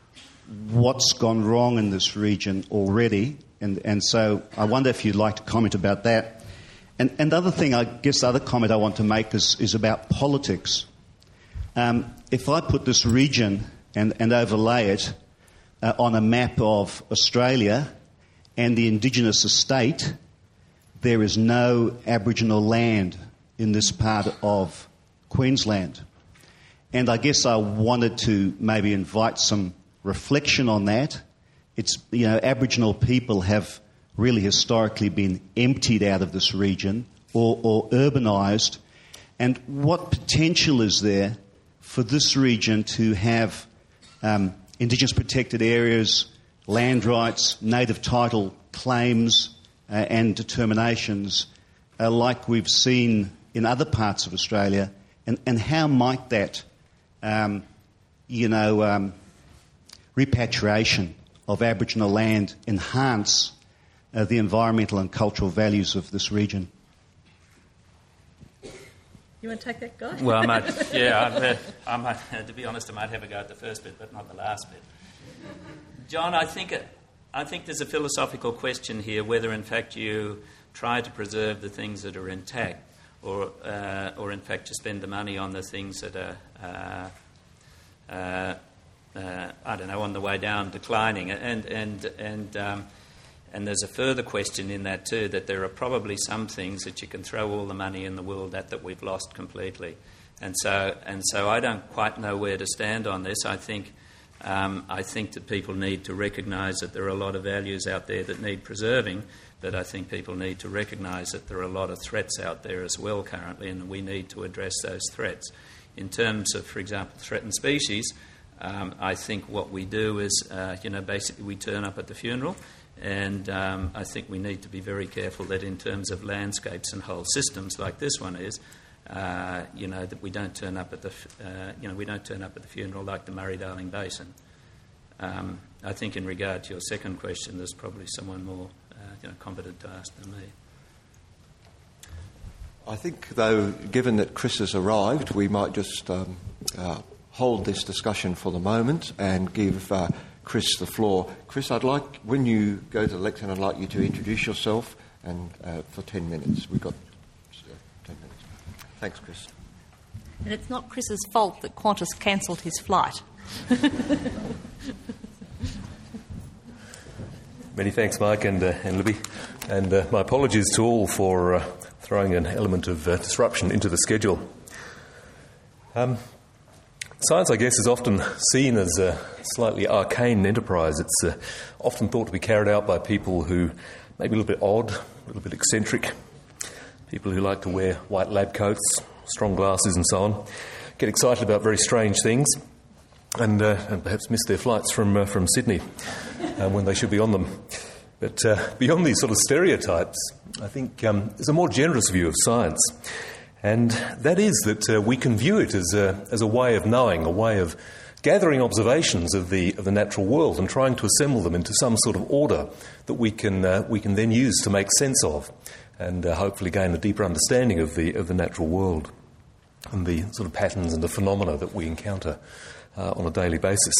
what's gone wrong in this region already. And, and so I wonder if you'd like to comment about that. And, and the other thing, I guess the other comment I want to make is, is about politics. Um, if I put this region and, and overlay it uh, on a map of Australia and the Indigenous estate, there is no Aboriginal land in this part of Queensland. And I guess I wanted to maybe invite some reflection on that. It's, you know, Aboriginal people have really historically been emptied out of this region or, or urbanised. And what potential is there for this region to have um, Indigenous protected areas, land rights, native title claims uh, and determinations uh, like we've seen in other parts of Australia? And, and how might that, um, you know, um, repatriation of Aboriginal land enhance uh, the environmental and cultural values of this region? You want to take that, Guy? Well, I might, yeah, I, I might, to be honest, I might have a go at the first bit, but not the last bit. John, I think it, I think there's a philosophical question here whether, in fact, you try to preserve the things that are intact, or, uh, or in fact, you spend the money on the things that are, uh, uh, uh, I don't know, on the way down, declining, and and and. Um, And there's a further question in that too, that there are probably some things that you can throw all the money in the world at that we've lost completely. And so and so I don't quite know where to stand on this. I think um, I think that people need to recognise that there are a lot of values out there that need preserving, but I think people need to recognise that there are a lot of threats out there as well currently, and we need to address those threats. In terms of, for example, threatened species, um, I think what we do is, uh, you know, basically we turn up at the funeral. And um, I think we need to be very careful that in terms of landscapes and whole systems like this one is, uh, you know, that we don't turn up at the, uh, you know, we don't turn up at the funeral like the Murray-Darling Basin. Um, I think in regard to your second question, there's probably someone more, uh, you know, competent to ask than me. I think, though, given that Chris has arrived, we might just um, uh, hold this discussion for the moment and give Uh, Chris the floor. Chris, I'd like, when you go to the lectern, I'd like you to introduce yourself and uh, for ten minutes. We've got uh, ten minutes. Thanks, Chris. And it's not Chris's fault that Qantas cancelled his flight. Many thanks, Mike and, uh, and Libby. And uh, my apologies to all for uh, throwing an element of uh, disruption into the schedule. Um, Science, I guess, is often seen as a slightly arcane enterprise. It's uh, often thought to be carried out by people who may be a little bit odd, a little bit eccentric, people who like to wear white lab coats, strong glasses and so on, get excited about very strange things, and, uh, and perhaps miss their flights from, uh, from Sydney uh, when they should be on them. But uh, beyond these sort of stereotypes, I think um, there's a more generous view of science. And that is that uh, we can view it as a, as a way of knowing, a way of gathering observations of the of the natural world and trying to assemble them into some sort of order that we can uh, we can then use to make sense of, and uh, hopefully gain a deeper understanding of the of the natural world and the sort of patterns and the phenomena that we encounter uh, on a daily basis.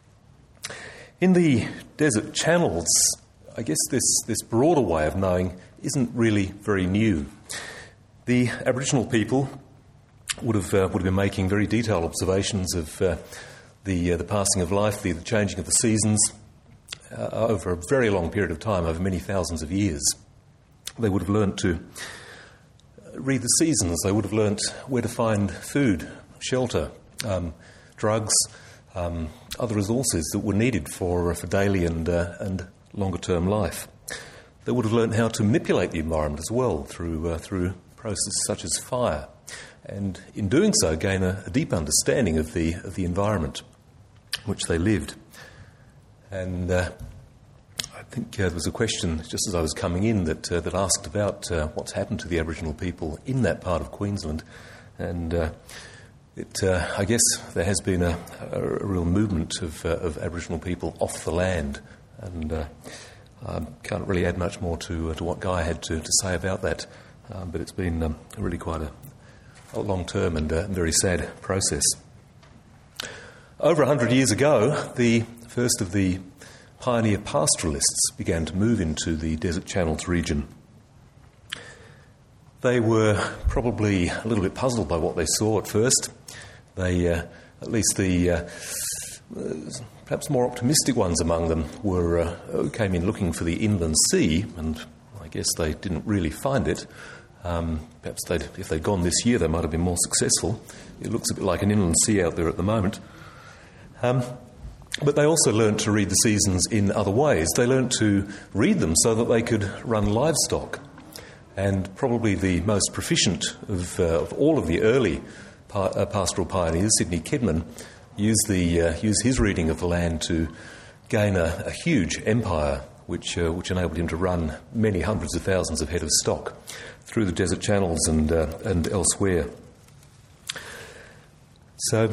In the desert channels, I guess this this broader way of knowing isn't really very new. The Aboriginal people would have uh, would have been making very detailed observations of uh, the uh, the passing of life, the, the changing of the seasons uh, over a very long period of time, over many thousands of years. They would have learnt to read the seasons. They would have learnt where to find food, shelter, um, drugs, um, other resources that were needed for for daily and uh, and longer term life. They would have learnt how to manipulate the environment as well through uh, through processes such as fire, and in doing so gain a, a deep understanding of the of the environment in which they lived. And uh, I think uh, there was a question just as I was coming in that uh, that asked about uh, what's happened to the Aboriginal people in that part of Queensland, and uh, it uh, I guess there has been a, a, a real movement of, uh, of Aboriginal people off the land, and uh, I can't really add much more to uh, to what Guy had to, to say about that. Um, but it's been um, really quite a, a long-term and uh, very sad process. Over a hundred years ago, the first of the pioneer pastoralists began to move into the Desert Channels region. They were probably a little bit puzzled by what they saw at first. They, uh, at least the uh, perhaps more optimistic ones among them, were uh, came in looking for the inland sea, and I guess they didn't really find it. Um, perhaps they'd, if they'd gone this year, they might have been more successful. It looks a bit like an inland sea out there at the moment. Um, but they also learnt to read the seasons in other ways. They learnt to read them so that they could run livestock. And probably the most proficient of, uh, of all of the early pa- uh, pastoral pioneers, Sidney Kidman, used, the, uh, used his reading of the land to gain a, a huge empire which uh, which enabled him to run many hundreds of thousands of head of stock through the desert channels and uh, and elsewhere. So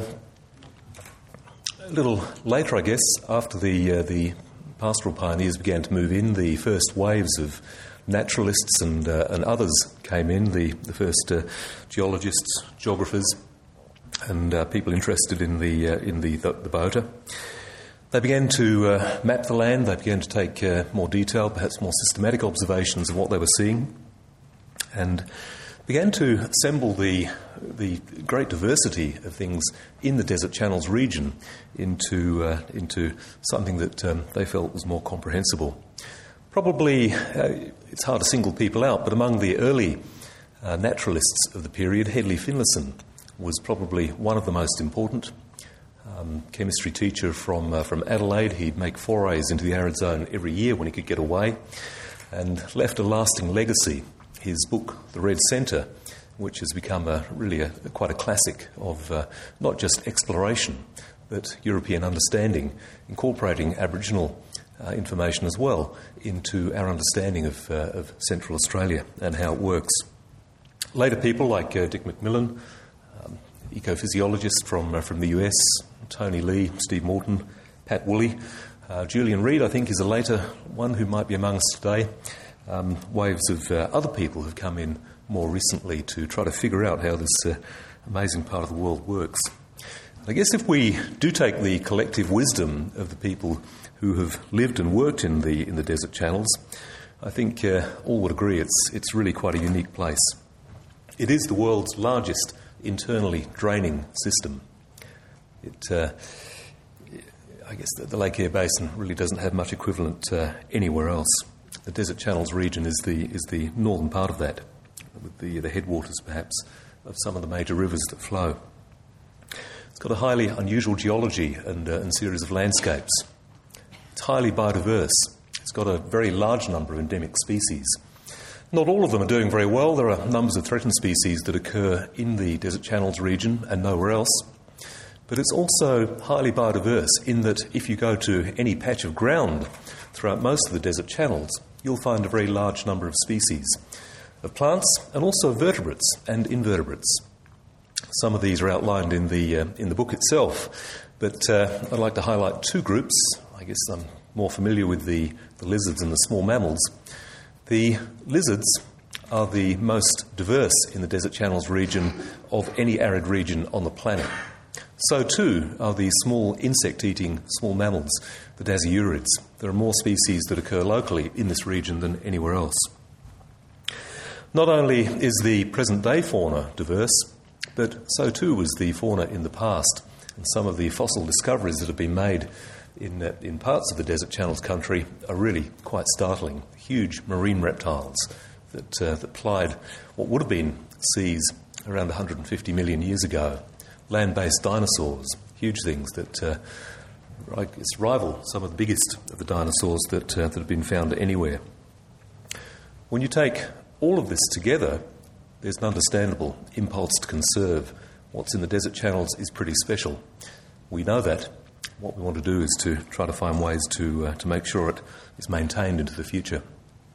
a little later, I guess, after the uh, the pastoral pioneers began to move in, the first waves of naturalists and, uh, and others came in, the, the first uh, geologists, geographers, and uh, people interested in the, uh, in the, the, the biota. They began to uh, map the land, they began to take uh, more detailed, perhaps more systematic observations of what they were seeing, and began to assemble the, the great diversity of things in the Desert Channels region into, uh, into something that um, they felt was more comprehensible. Probably, uh, it's hard to single people out, but among the early uh, naturalists of the period, Hedley Finlayson was probably one of the most important. Um, chemistry teacher from uh, from Adelaide. He'd make forays into the arid zone every year when he could get away, and left a lasting legacy. His book, The Red Centre, which has become a, really a, quite a classic of uh, not just exploration, but European understanding, incorporating Aboriginal uh, information as well into our understanding of, uh, of Central Australia and how it works. Later people like uh, Dick McMillan, um, ecophysiologist from, uh, from the U S, Tony Lee, Steve Morton, Pat Woolley. Uh, Julian Reid, I think, is a later one who might be among us today. Um, waves of uh, other people have come in more recently to try to figure out how this uh, amazing part of the world works. I guess if we do take the collective wisdom of the people who have lived and worked in the in the Desert Channels, I think uh, all would agree it's it's really quite a unique place. It is the world's largest internally draining system. It, uh, I guess the, the Lake Eyre Basin really doesn't have much equivalent uh, anywhere else. The Desert Channels region is the is the northern part of that, with the the headwaters perhaps of some of the major rivers that flow. It's got a highly unusual geology and, uh, and series of landscapes. It's highly biodiverse. It's got a very large number of endemic species. Not all of them are doing very well. There are numbers of threatened species that occur in the Desert Channels region and nowhere else. But it's also highly biodiverse in that if you go to any patch of ground throughout most of the Desert Channels, you'll find a very large number of species of plants and also vertebrates and invertebrates. Some of these are outlined in the uh, in the book itself, but uh, I'd like to highlight two groups. I guess I'm more familiar with the, the lizards and the small mammals. The lizards are the most diverse in the Desert Channels region of any arid region on the planet. So too are the small insect-eating small mammals, the dasyurids. There are more species that occur locally in this region than anywhere else. Not only is the present-day fauna diverse, but so too was the fauna in the past. And some of the fossil discoveries that have been made in, uh, in parts of the Desert Channels country are really quite startling. Huge marine reptiles that, uh, that plied what would have been seas around one hundred fifty million years ago. Land-based dinosaurs, huge things that uh, I guess rival some of the biggest of the dinosaurs that, uh, that have been found anywhere. When you take all of this together, there's an understandable impulse to conserve. What's in the Desert Channels is pretty special. We know that. What we want to do is to try to find ways to uh, to make sure it is maintained into the future.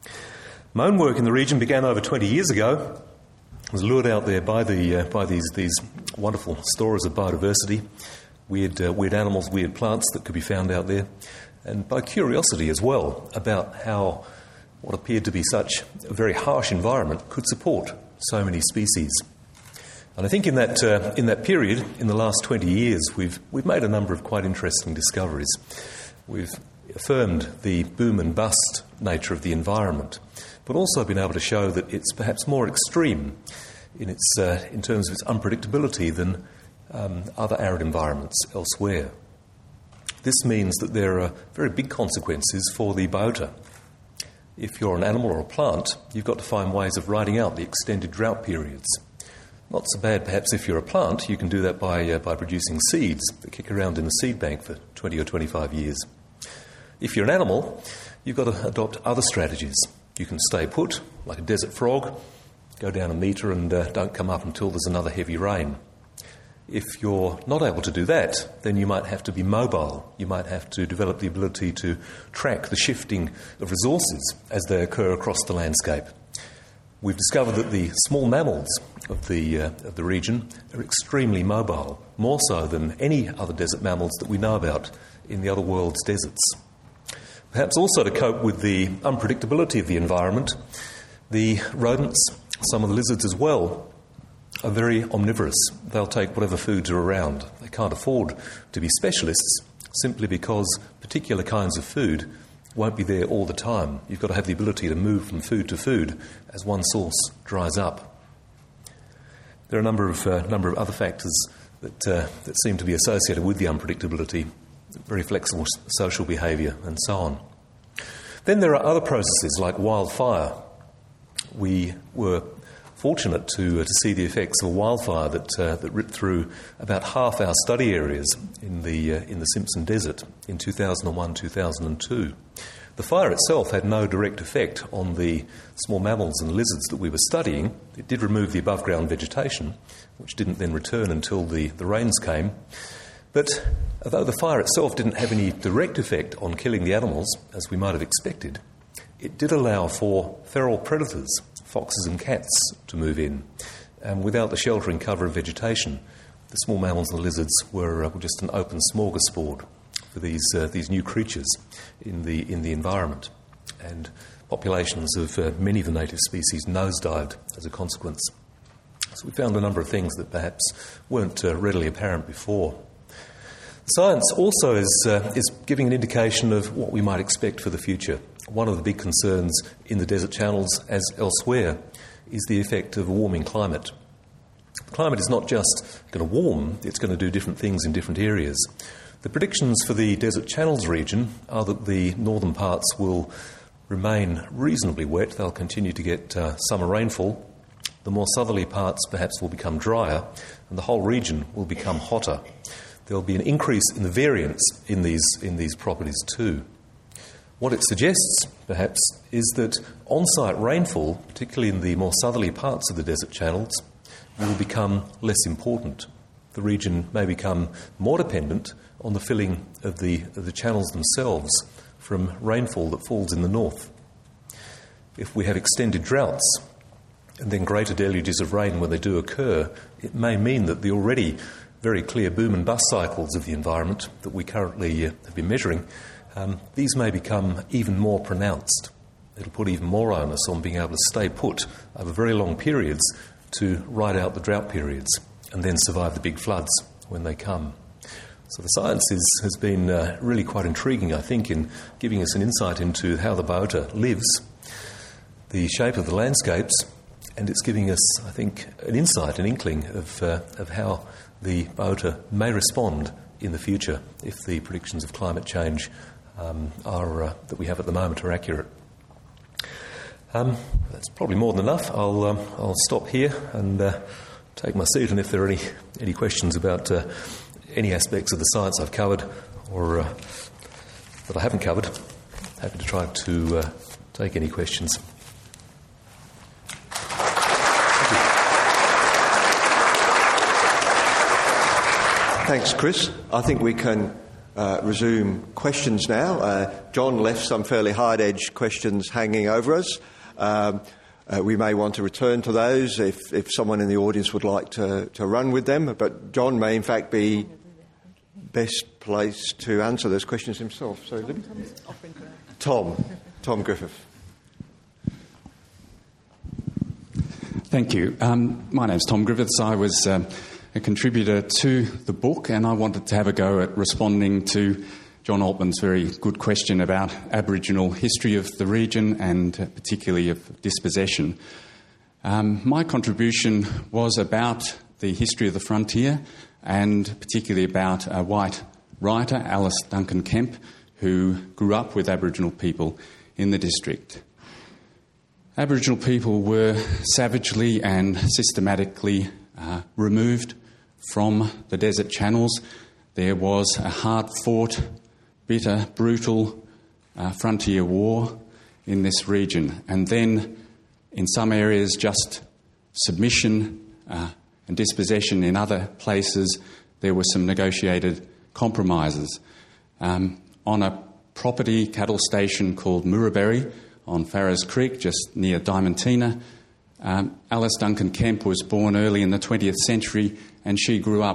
My own work in the region began over twenty years ago. I was lured out there by the uh, by these these wonderful stories of biodiversity, weird uh, weird animals, weird plants that could be found out there, and by curiosity as well about how what appeared to be such a very harsh environment could support so many species. And I think in that uh, in that period, in the last twenty years, we've we've made a number of quite interesting discoveries. We've affirmed the boom and bust nature of the environment, but also been able to show that it's perhaps more extreme in its uh, in terms of its unpredictability than um, other arid environments elsewhere. This means that there are very big consequences for the biota. If you're an animal or a plant, you've got to find ways of riding out the extended drought periods. Not so bad perhaps if you're a plant, you can do that by uh, by producing seeds that kick around in the seed bank for twenty or twenty-five years. If you're an animal, you've got to adopt other strategies. You can stay put, like a desert frog, go down a metre and uh, don't come up until there's another heavy rain. If you're not able to do that, then you might have to be mobile. You might have to develop the ability to track the shifting of resources as they occur across the landscape. We've discovered that the small mammals of the uh, of the region are extremely mobile, more so than any other desert mammals that we know about in the other world's deserts. Perhaps also to cope with the unpredictability of the environment, the rodents, some of the lizards as well, are very omnivorous. They'll take whatever foods are around. They can't afford to be specialists simply because particular kinds of food won't be there all the time. You've got to have the ability to move from food to food as one source dries up. There are a number of uh, number of other factors that uh, that seem to be associated with the unpredictability, very flexible social behaviour and so on. Then there are other processes like wildfire. We were fortunate to uh, to see the effects of a wildfire that uh, that ripped through about half our study areas in the uh, in the Simpson Desert in two thousand one to two thousand two. The fire itself had no direct effect on the small mammals and lizards that we were studying. It did remove the above-ground vegetation, which didn't then return until the, the rains came. But although the fire itself didn't have any direct effect on killing the animals, as we might have expected, it did allow for feral predators, foxes and cats, to move in. And without the sheltering cover of vegetation, the small mammals and the lizards were, uh, were just an open smorgasbord for these uh, these new creatures in the in the environment, and populations of uh, many of the native species nosedived as a consequence. So we found a number of things that perhaps weren't uh, readily apparent before. Science also is uh, is giving an indication of what we might expect for the future. One of the big concerns in the desert channels, as elsewhere, is the effect of a warming climate. Climate is not just going to warm, it's going to do different things in different areas. The predictions for the Desert Channels region are that the northern parts will remain reasonably wet. They'll continue to get uh, summer rainfall. The more southerly parts perhaps will become drier, and the whole region will become hotter. There'll be an increase in the variance in these, in these properties too. What it suggests, perhaps, is that on-site rainfall, particularly in the more southerly parts of the Desert Channels, will become less important. The region may become more dependent on the filling of the, of the channels themselves from rainfall that falls in the north. If we have extended droughts and then greater deluges of rain when they do occur, it may mean that the already very clear boom and bust cycles of the environment that we currently uh, have been measuring, um, these may become even more pronounced. It'll put even more onus on being able to stay put over very long periods to ride out the drought periods and then survive the big floods when they come. So the science is, has been uh, really quite intriguing, I think, in giving us an insight into how the Bota lives, the shape of the landscapes, and it's giving us, I think, an insight, an inkling of, uh, of how the Bota may respond in the future if the predictions of climate change um, are, uh, that we have at the moment are accurate. Um, that's probably more than enough. I'll, um, I'll stop here and uh, take my seat, and if there are any, any questions about uh, any aspects of the science I've covered or uh, that I haven't covered, happy to try to uh, take any questions. Thanks, Chris. I think we can uh, resume questions now. Uh, John left some fairly hard-edged questions hanging over us. Um, uh, we may want to return to those if, if someone in the audience would like to, to run with them, but John may in fact be best placed to answer those questions himself. So, Libby? Tom. Tom Griffith. Thank you. Um, my name's Tom Griffiths. I was um, a contributor to the book, and I wanted to have a go at responding to John Altman's very good question about Aboriginal history of the region and uh, particularly of dispossession. Um, my contribution was about the history of the frontier and particularly about a white writer, Alice Duncan Kemp, who grew up with Aboriginal people in the district. Aboriginal people were savagely and systematically uh, removed from the desert channels. There was a hard-fought, bitter, brutal uh, frontier war in this region, and then in some areas just submission uh, and dispossession. In other places there were some negotiated compromises. Um, on a property cattle station called Murraberry on Farrers Creek, just near Diamantina, um, Alice Duncan Kemp was born early in the twentieth century, and she grew up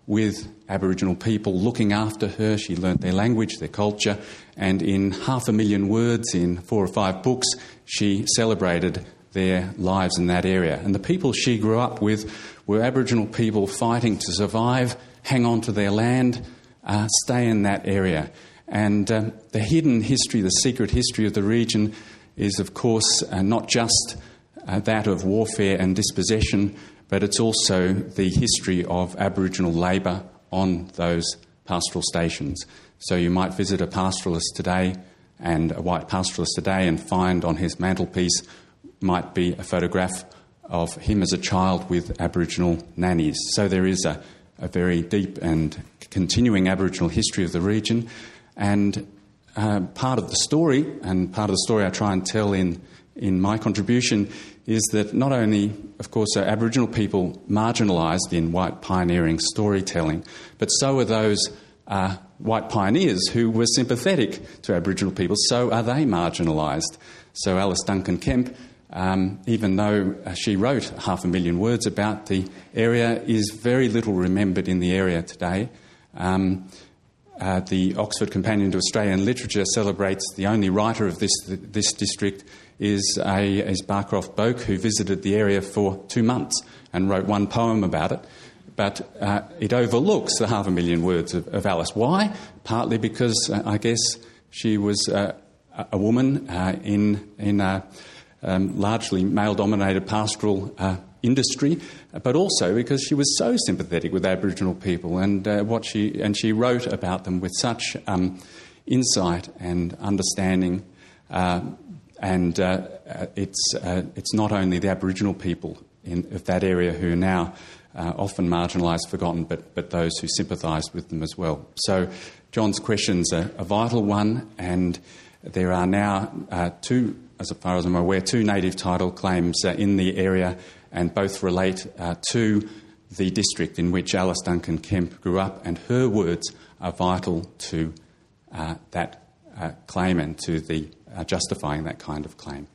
with Aboriginal people, looking after her. She learnt their language, their culture, and in half a million words, in four or five books, she celebrated their lives in that area. And the people she grew up with were Aboriginal people fighting to survive, hang on to their land, uh, stay in that area. And um, the hidden history, the secret history of the region is, of course, uh, not just uh, that of warfare and dispossession, but it's also the history of Aboriginal labour on those pastoral stations. So you might visit a pastoralist today, and a white pastoralist today, and find on his mantelpiece might be a photograph of him as a child with Aboriginal nannies. So there is a, a very deep and continuing Aboriginal history of the region. And uh, part of the story, and part of the story I try and tell in, in my contribution, is that not only, of course, are Aboriginal people marginalised in white pioneering storytelling, but so are those uh, white pioneers who were sympathetic to Aboriginal people. So are they marginalised. So Alice Duncan Kemp, um, even though she wrote half a million words about the area, is very little remembered in the area today. Um, uh, the Oxford Companion to Australian Literature celebrates the only writer of this this district is a is Barcroft Boak, who visited the area for two months and wrote one poem about it. But uh, it overlooks the half a million words of, of Alice. Why? Partly because uh, I guess she was uh, a woman uh, in in a um, largely male-dominated pastoral uh, industry, but also because she was so sympathetic with Aboriginal people, and uh, what she and she wrote about them with such um, insight and understanding. Uh, and uh, it's uh, it's not only the Aboriginal people in of that area who are now uh, often marginalised, forgotten, but but those who sympathised with them as well. So John's question's a, a vital one, and there are now uh, two, as far as I'm aware, two native title claims uh, in the area, and both relate uh, to the district in which Alice Duncan Kemp grew up, and her words are vital to uh, that uh, claim and to the uh, justifying that kind of claim.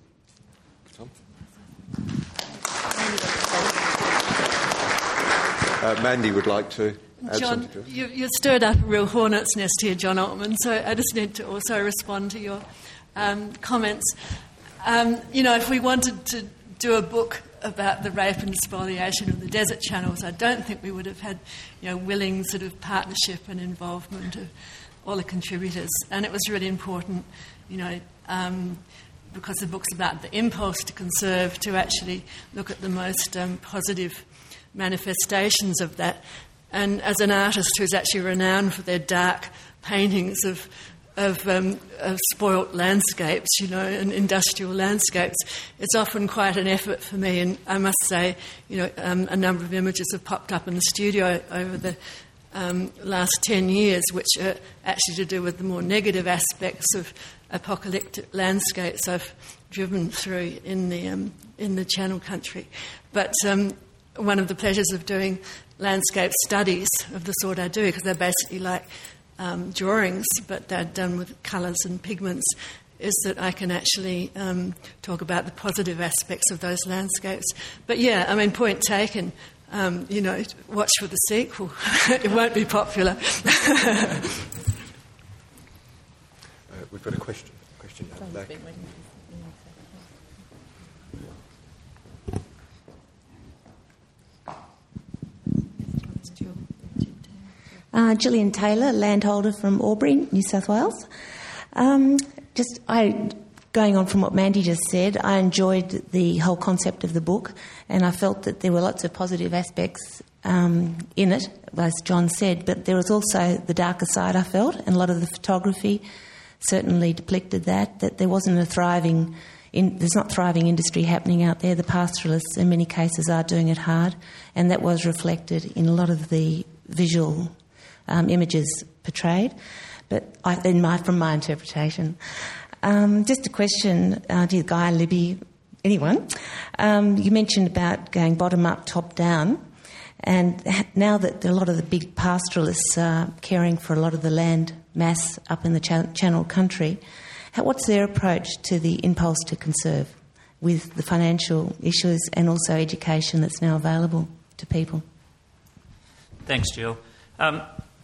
Tom? Uh, Mandy would like to add John, something to it. You, you stirred up a real hornet's nest here, John Altman, so I just need to also respond to your um, comments. Um, you know, if we wanted to do a book about the rape and spoliation of the desert channels, I don't think we would have had, you know, willing sort of partnership and involvement of all the contributors. And it was really important, you know, um, because the book's about the impulse to conserve, to actually look at the most um, positive manifestations of that. And as an artist who's actually renowned for their dark paintings of Of, um, of spoilt landscapes, you know, and industrial landscapes, it's often quite an effort for me. And I must say, you know, um, a number of images have popped up in the studio over the um, last ten years, which are actually to do with the more negative aspects of apocalyptic landscapes I've driven through in the um, in the Channel Country. But um, one of the pleasures of doing landscape studies of the sort I do, because they're basically like Um, drawings, but they're done with colours and pigments, is that I can actually um, talk about the positive aspects of those landscapes. But yeah, I mean, point taken, um, you know, watch for the sequel. It won't be popular. uh, we've got a question. Question down the back. Uh, Gillian Taylor, landholder from Albury, New South Wales. Um, just I, going on from what Mandy just said, I enjoyed the whole concept of the book, and I felt that there were lots of positive aspects um, in it, as John said, but there was also the darker side, I felt, and a lot of the photography certainly depicted that, that there wasn't a thriving, in, there's not thriving industry happening out there. The pastoralists in many cases are doing it hard, and that was reflected in a lot of the visual Um, images portrayed, but I, in my, from my interpretation. Um, just a question uh, to Guy, Libby, anyone. Um, you mentioned about going bottom up, top down, and now that a lot of the big pastoralists are caring for a lot of the land mass up in the ch- Channel Country, how, what's their approach to the impulse to conserve with the financial issues and also education that's now available to people? Thanks, Jill. Um,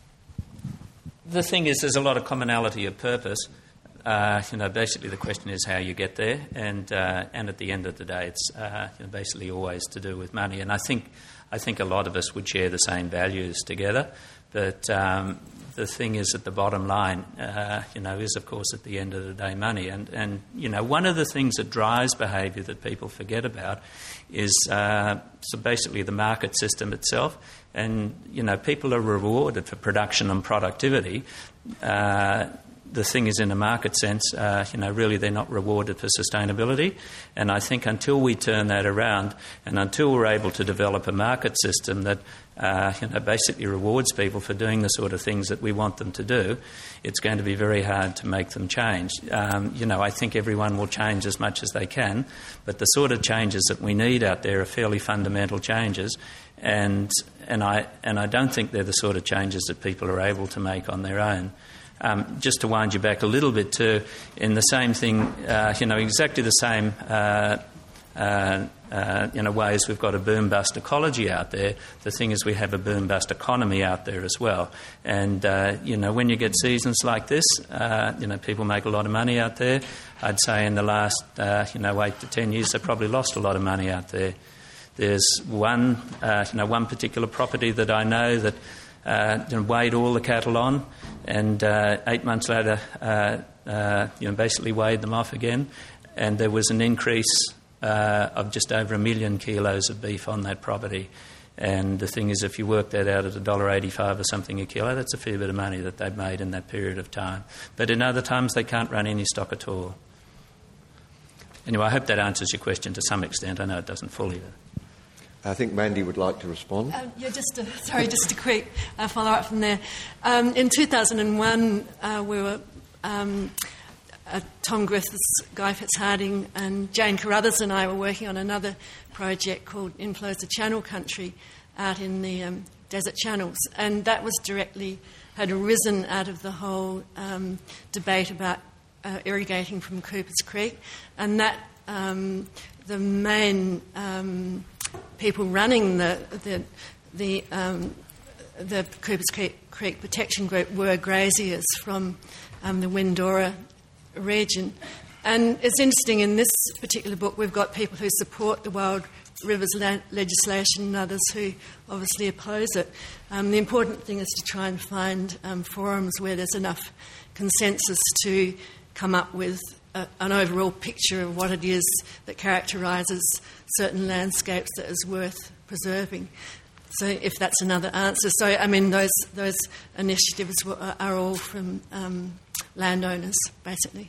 the thing is, there's a lot of commonality of purpose. Uh, you know, basically the question is how you get there, and uh, and at the end of the day, it's uh, you know, basically always to do with money. And I think I think a lot of us would share the same values together, but um, the thing is, at the bottom line, uh, you know, is of course at the end of the day money. And and you know, one of the things that drives behaviour that people forget about is uh, so basically the market system itself. And you know, people are rewarded for production and productivity. Uh, The thing is, in a market sense, uh, you know, really they're not rewarded for sustainability. And I think until we turn that around, and until we're able to develop a market system that, uh, you know, basically rewards people for doing the sort of things that we want them to do, it's going to be very hard to make them change. Um, you know, I think everyone will change as much as they can, but the sort of changes that we need out there are fairly fundamental changes. And and I and I don't think they're the sort of changes that people are able to make on their own. Um, just to wind you back a little bit too, in the same thing, uh, you know, exactly the same uh, uh, uh, in a way as we've got a boom-bust ecology out there, the thing is we have a boom-bust economy out there as well. And, uh, you know, when you get seasons like this, uh, you know, people make a lot of money out there. I'd say in the last, uh, you know, eight to ten years, they've probably lost a lot of money out there. There's one, uh, you know, one particular property that I know that uh, you know, weighed all the cattle on, and uh, eight months later, uh, uh, you know, basically weighed them off again, and there was an increase uh, of just over a million kilos of beef on that property. And the thing is, if you work that out at one dollar eighty-five or something a kilo, that's a fair bit of money that they've made in that period of time. But in other times, they can't run any stock at all. Anyway, I hope that answers your question to some extent. I know it doesn't fully. I think Mandy would like to respond. Uh, yeah, just a, sorry, just a quick uh, follow-up from there. Um, in two thousand one, uh, we were um, uh, Tom Griffiths, Guy Fitzharding, and Jane Carruthers and I were working on another project called Inflows of Channel Country out in the um, desert channels, and that was directly had arisen out of the whole um, debate about uh, irrigating from Coopers Creek, and that um, the main um, people running the the the, um, the Coopers Creek, Creek Protection Group were graziers from um, the Windora region. And it's interesting, in this particular book we've got people who support the Wild Rivers la- legislation and others who obviously oppose it. Um, the important thing is to try and find um, forums where there's enough consensus to come up with a, an overall picture of what it is that characterises certain landscapes that is worth preserving. So if that's another answer. So, I mean, those those initiatives were, are all from um, landowners, basically.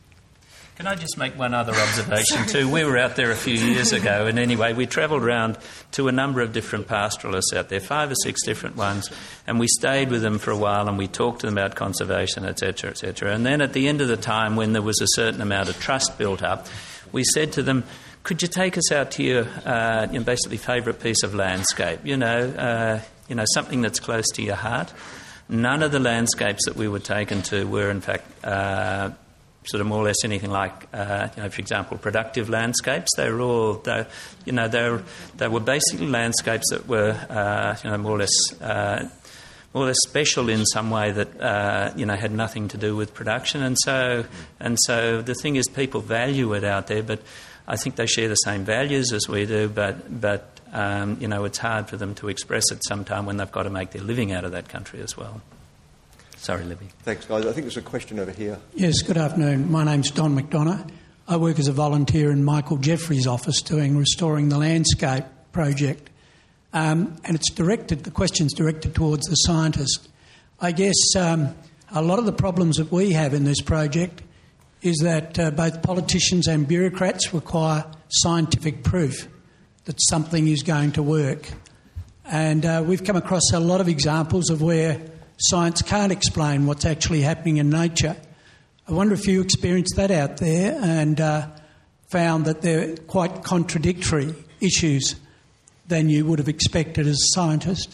Can I just make one other observation too? We were out there a few years ago, and anyway, we travelled around to a number of different pastoralists out there, five or six different ones, and we stayed with them for a while and we talked to them about conservation, et cetera, et cetera. And then at the end of the time, when there was a certain amount of trust built up, we said to them, could you take us out to your, uh, you know, basically favourite piece of landscape, you know, uh, you know, something that's close to your heart? None of the landscapes that we were taken to were, in fact, uh, sort of more or less anything like, uh, you know, for example, productive landscapes. They were all, they, you know, they were, they were basically landscapes that were, uh, you know, more or less, uh, more or less special in some way that, uh, you know, had nothing to do with production. And so, and so the thing is, people value it out there, but I think they share the same values as we do, but, but um, you know, it's hard for them to express it sometime when they've got to make their living out of that country as well. Sorry, Libby. Thanks, guys. I think there's a question over here. Yes, good afternoon. My name's Don McDonough. I work as a volunteer in Michael Jeffrey's office doing Restoring the Landscape project. Um, and it's directed, the question's directed towards the scientist. I guess um, a lot of the problems that we have in this project is that uh, both politicians and bureaucrats require scientific proof that something is going to work. And uh, we've come across a lot of examples of where science can't explain what's actually happening in nature. I wonder if you experienced that out there and uh, found that they're quite contradictory issues than you would have expected as a scientist.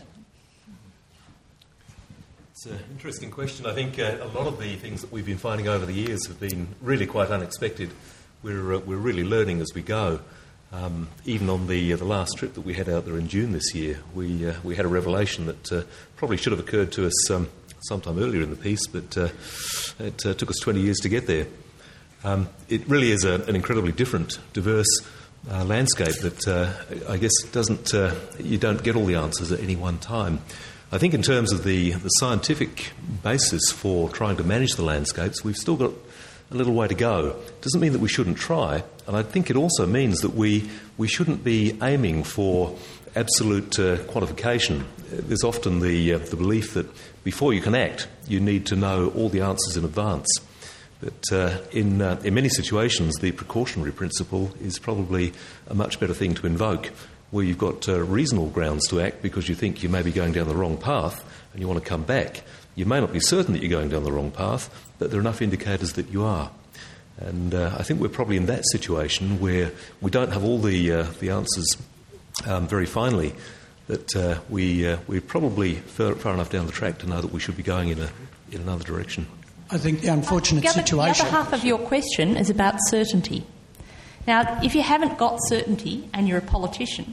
It's an interesting question. I think uh, a lot of the things that we've been finding over the years have been really quite unexpected. We're, uh, we're really learning as we go. Um, even on the uh, the last trip that we had out there in June this year, we uh, we had a revelation that uh, probably should have occurred to us um, sometime earlier in the piece, but uh, it uh, took us twenty years to get there. Um, it really is a, an incredibly different, diverse uh, landscape that uh, I guess doesn't uh, you don't get all the answers at any one time. I think in terms of the, the scientific basis for trying to manage the landscapes, we've still got a little way to go. Doesn't mean that we shouldn't try, and I think it also means that we we shouldn't be aiming for absolute uh, quantification. There's often the uh, the belief that before you can act, you need to know all the answers in advance. But uh, in uh, in many situations, the precautionary principle is probably a much better thing to invoke, where you've got uh, reasonable grounds to act because you think you may be going down the wrong path and you want to come back. You may not be certain that you're going down the wrong path, but there are enough indicators that you are. And uh, I think we're probably in that situation where we don't have all the uh, the answers um, very finally, that uh, we, uh, we're probably far, far enough down the track to know that we should be going in, a, in another direction. I think the unfortunate the other, situation... The other half of your question is about certainty. Now, if you haven't got certainty and you're a politician,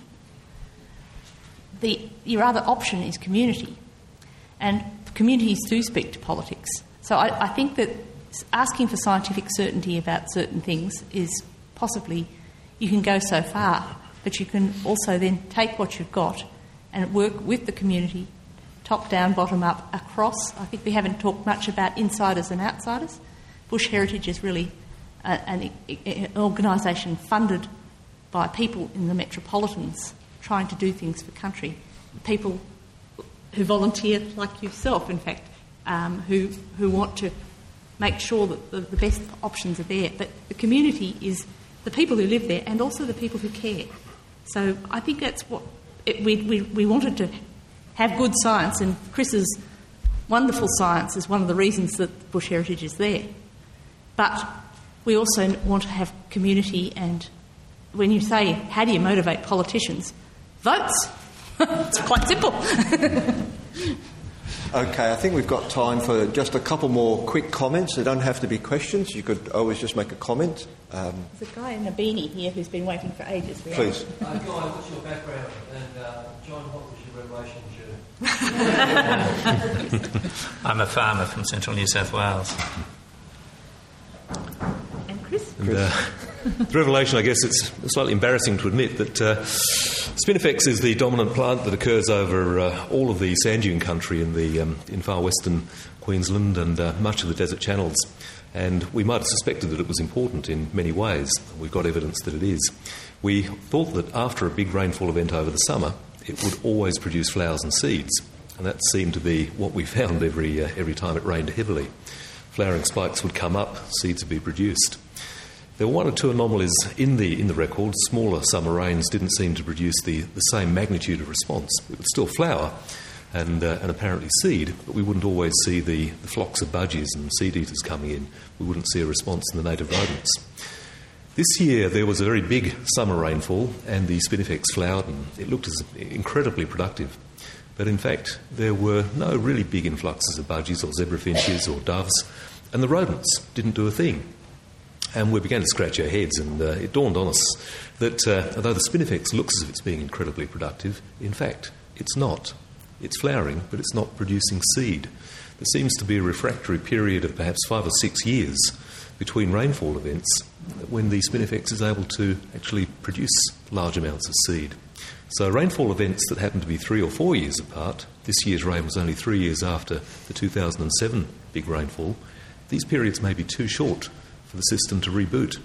the, your other option is community. And communities do speak to politics. So I, I think that asking for scientific certainty about certain things is possibly, you can go so far, but you can also then take what you've got and work with the community, top down, bottom up, across. I think we haven't talked much about insiders and outsiders. Bush Heritage is really a, an, an organisation funded by people in the metropolitans trying to do things for country. People who volunteer, like yourself, in fact, um, who who want to make sure that the, the best options are there. But the community is the people who live there and also the people who care. So I think that's what it, we, we we wanted to have good science, and Chris's wonderful science is one of the reasons that Bush Heritage is there. But we also want to have community, and when you say, how do you motivate politicians? Votes. It's quite simple. Okay, I think we've got time for just a couple more quick comments. They don't have to be questions. You could always just make a comment. Um, There's a guy in a beanie here who's been waiting for ages. Please. Uh, Guy, what's your background? And uh, John, what was your revelation journey? I'm a farmer from central New South Wales. And Chris? And, uh, the revelation, I guess it's slightly embarrassing to admit that uh, Spinifex is the dominant plant that occurs over uh, all of the sand dune country in the um, in far western Queensland and uh, much of the desert channels. And we might have suspected that it was important in many ways. We've got evidence that it is. We thought that after a big rainfall event over the summer, it would always produce flowers and seeds. And that seemed to be what we found every, uh, every time it rained heavily. Flowering spikes would come up, seeds would be produced. There were one or two anomalies in the in the record. Smaller summer rains didn't seem to produce the, the same magnitude of response. It would still flower and, uh, and apparently seed, but we wouldn't always see the, the flocks of budgies and seed eaters coming in. We wouldn't see a response in the native rodents. This year there was a very big summer rainfall and the Spinifex flowered and it looked as incredibly productive. But in fact there were no really big influxes of budgies or zebrafinches or doves, and the rodents didn't do a thing. And we began to scratch our heads, and uh, it dawned on us that uh, although the Spinifex looks as if it's being incredibly productive, in fact, it's not. It's flowering, but it's not producing seed. There seems to be a refractory period of perhaps five or six years between rainfall events when the Spinifex is able to actually produce large amounts of seed. So rainfall events that happen to be three or four years apart, this year's rain was only three years after the two thousand seven big rainfall, these periods may be too short for the system to reboot.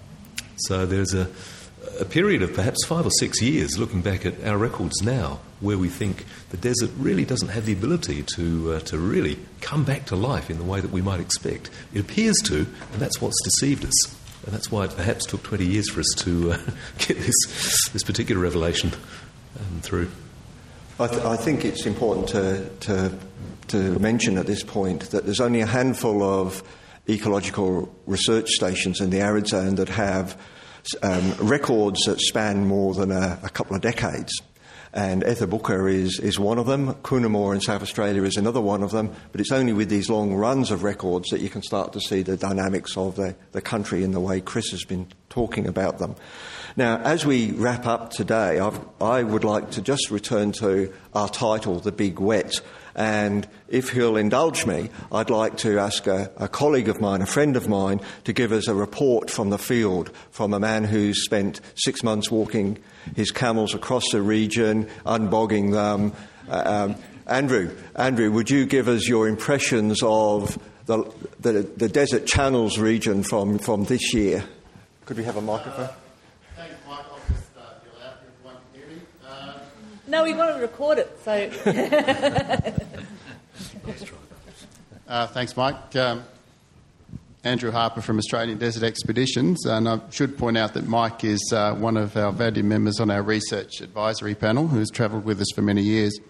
So there's a, a period of perhaps five or six years, looking back at our records now, where we think the desert really doesn't have the ability to uh, to really come back to life in the way that we might expect. It appears to, and that's what's deceived us. And that's why it perhaps took twenty years for us to uh, get this this particular revelation um, through. I, th- I think it's important to, to to mention at this point that there's only a handful of ecological research stations in the arid zone that have um, records that span more than a, a couple of decades. And Ethabuka is, is one of them. Coonamoor in South Australia is another one of them. But it's only with these long runs of records that you can start to see the dynamics of the, the country in the way Chris has been talking about them. Now, as we wrap up today, I've, I would like to just return to our title, The Big Wet. And if he'll indulge me, I'd like to ask a, a colleague of mine, a friend of mine, to give us a report from the field from a man who's spent six months walking his camels across the region, unbogging them. Uh, um, Andrew, Andrew, would you give us your impressions of the, the, the Desert Channels region from, from this year? Could we have a microphone? Uh, thanks, Mike. I'll just uh, yell out if everyone can hear me. Uh, No, we want to record it, so... uh, thanks, Mike. Um, Andrew Harper from Australian Desert Expeditions, and I should point out that Mike is uh, one of our valued members on our research advisory panel who's travelled with us for many years.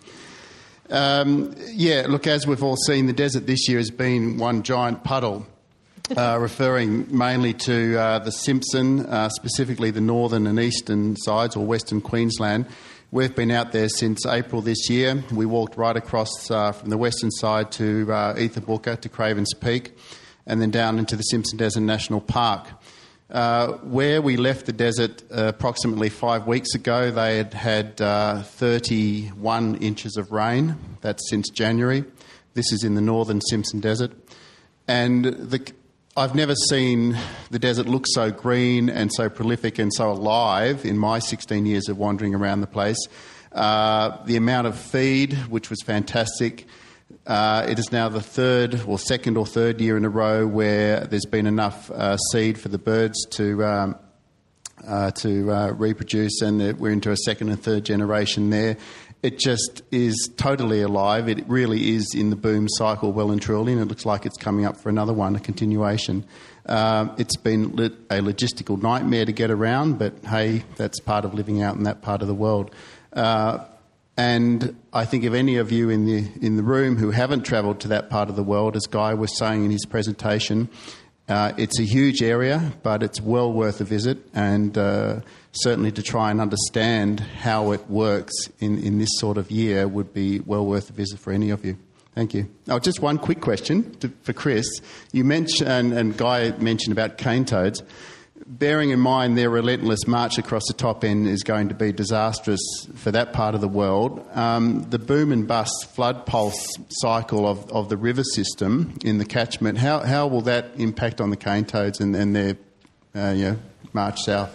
Um, yeah, look, as we've all seen, the desert this year has been one giant puddle, uh, referring mainly to uh, the Simpson, uh, specifically the northern and eastern sides, or Western Queensland. We've been out there since April this year. We walked right across uh, from the western side to uh, Ethabuka, to Cravens Peak, and then down into the Simpson Desert National Park. Uh, where we left the desert uh, approximately five weeks ago, they had had uh, thirty-one inches of rain. That's since January. This is in the northern Simpson Desert. And the, I've never seen the desert look so green and so prolific and so alive in my sixteen years of wandering around the place. Uh, the amount of feed, which was fantastic. Uh, it is now the third or second or third year in a row where there's been enough uh, seed for the birds to um, uh, to uh, reproduce, and we're into a second and third generation there. It just is totally alive. It really is in the boom cycle well and truly, and it looks like it's coming up for another one, a continuation. Um, it's been lit- a logistical nightmare to get around, but hey, that's part of living out in that part of the world. Uh, And I think if any of you in the in the room who haven't travelled to that part of the world, as Guy was saying in his presentation, uh, it's a huge area, but it's well worth a visit, and uh, certainly to try and understand how it works in, in this sort of year would be well worth a visit for any of you. Thank you. Oh, just one quick question to, for Chris. You mentioned, and, and Guy mentioned about cane toads. Bearing in mind their relentless march across the top end is going to be disastrous for that part of the world, um, the boom and bust flood pulse cycle of, of the river system in the catchment, how, how will that impact on the cane toads and, and their uh, you know, march south?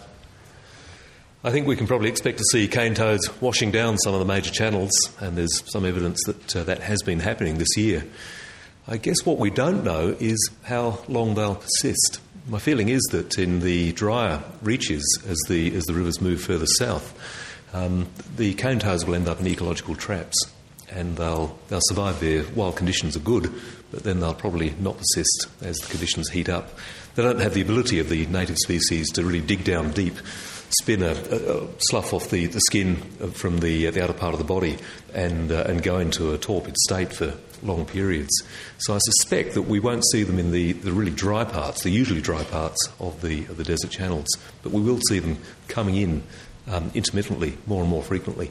I think we can probably expect to see cane toads washing down some of the major channels, and there's some evidence that uh, that has been happening this year. I guess what we don't know is how long they'll persist. My feeling is that in the drier reaches, as the as the rivers move further south, um, the cane toads will end up in ecological traps, and they'll they'll survive there while conditions are good, but then they'll probably not persist as the conditions heat up. They don't have the ability of the native species to really dig down deep, spin a, a, a slough off the, the skin from the uh, the outer part of the body, and uh, and go into a torpid state for long periods. So I suspect that we won't see them in the, the really dry parts, the usually dry parts of the of the desert channels, but we will see them coming in um, intermittently, more and more frequently.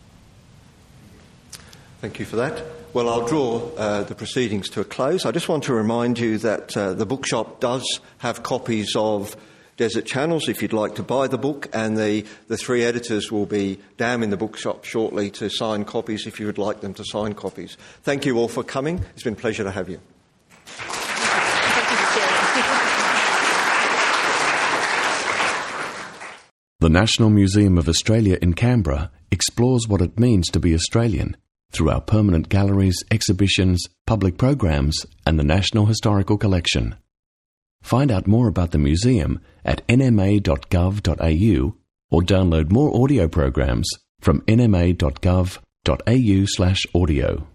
Thank you for that. Well, I'll draw uh, the proceedings to a close. I just want to remind you that uh, the bookshop does have copies of Desert Channels if you'd like to buy the book, and the, the three editors will be down in the bookshop shortly to sign copies if you would like them to sign copies. Thank you all for coming. It's been a pleasure to have you. The National Museum of Australia in Canberra explores what it means to be Australian through our permanent galleries, exhibitions, public programs, and the National Historical Collection. Find out more about the museum at n m a dot gov dot a u or download more audio programs from n m a dot gov dot a u slash audio.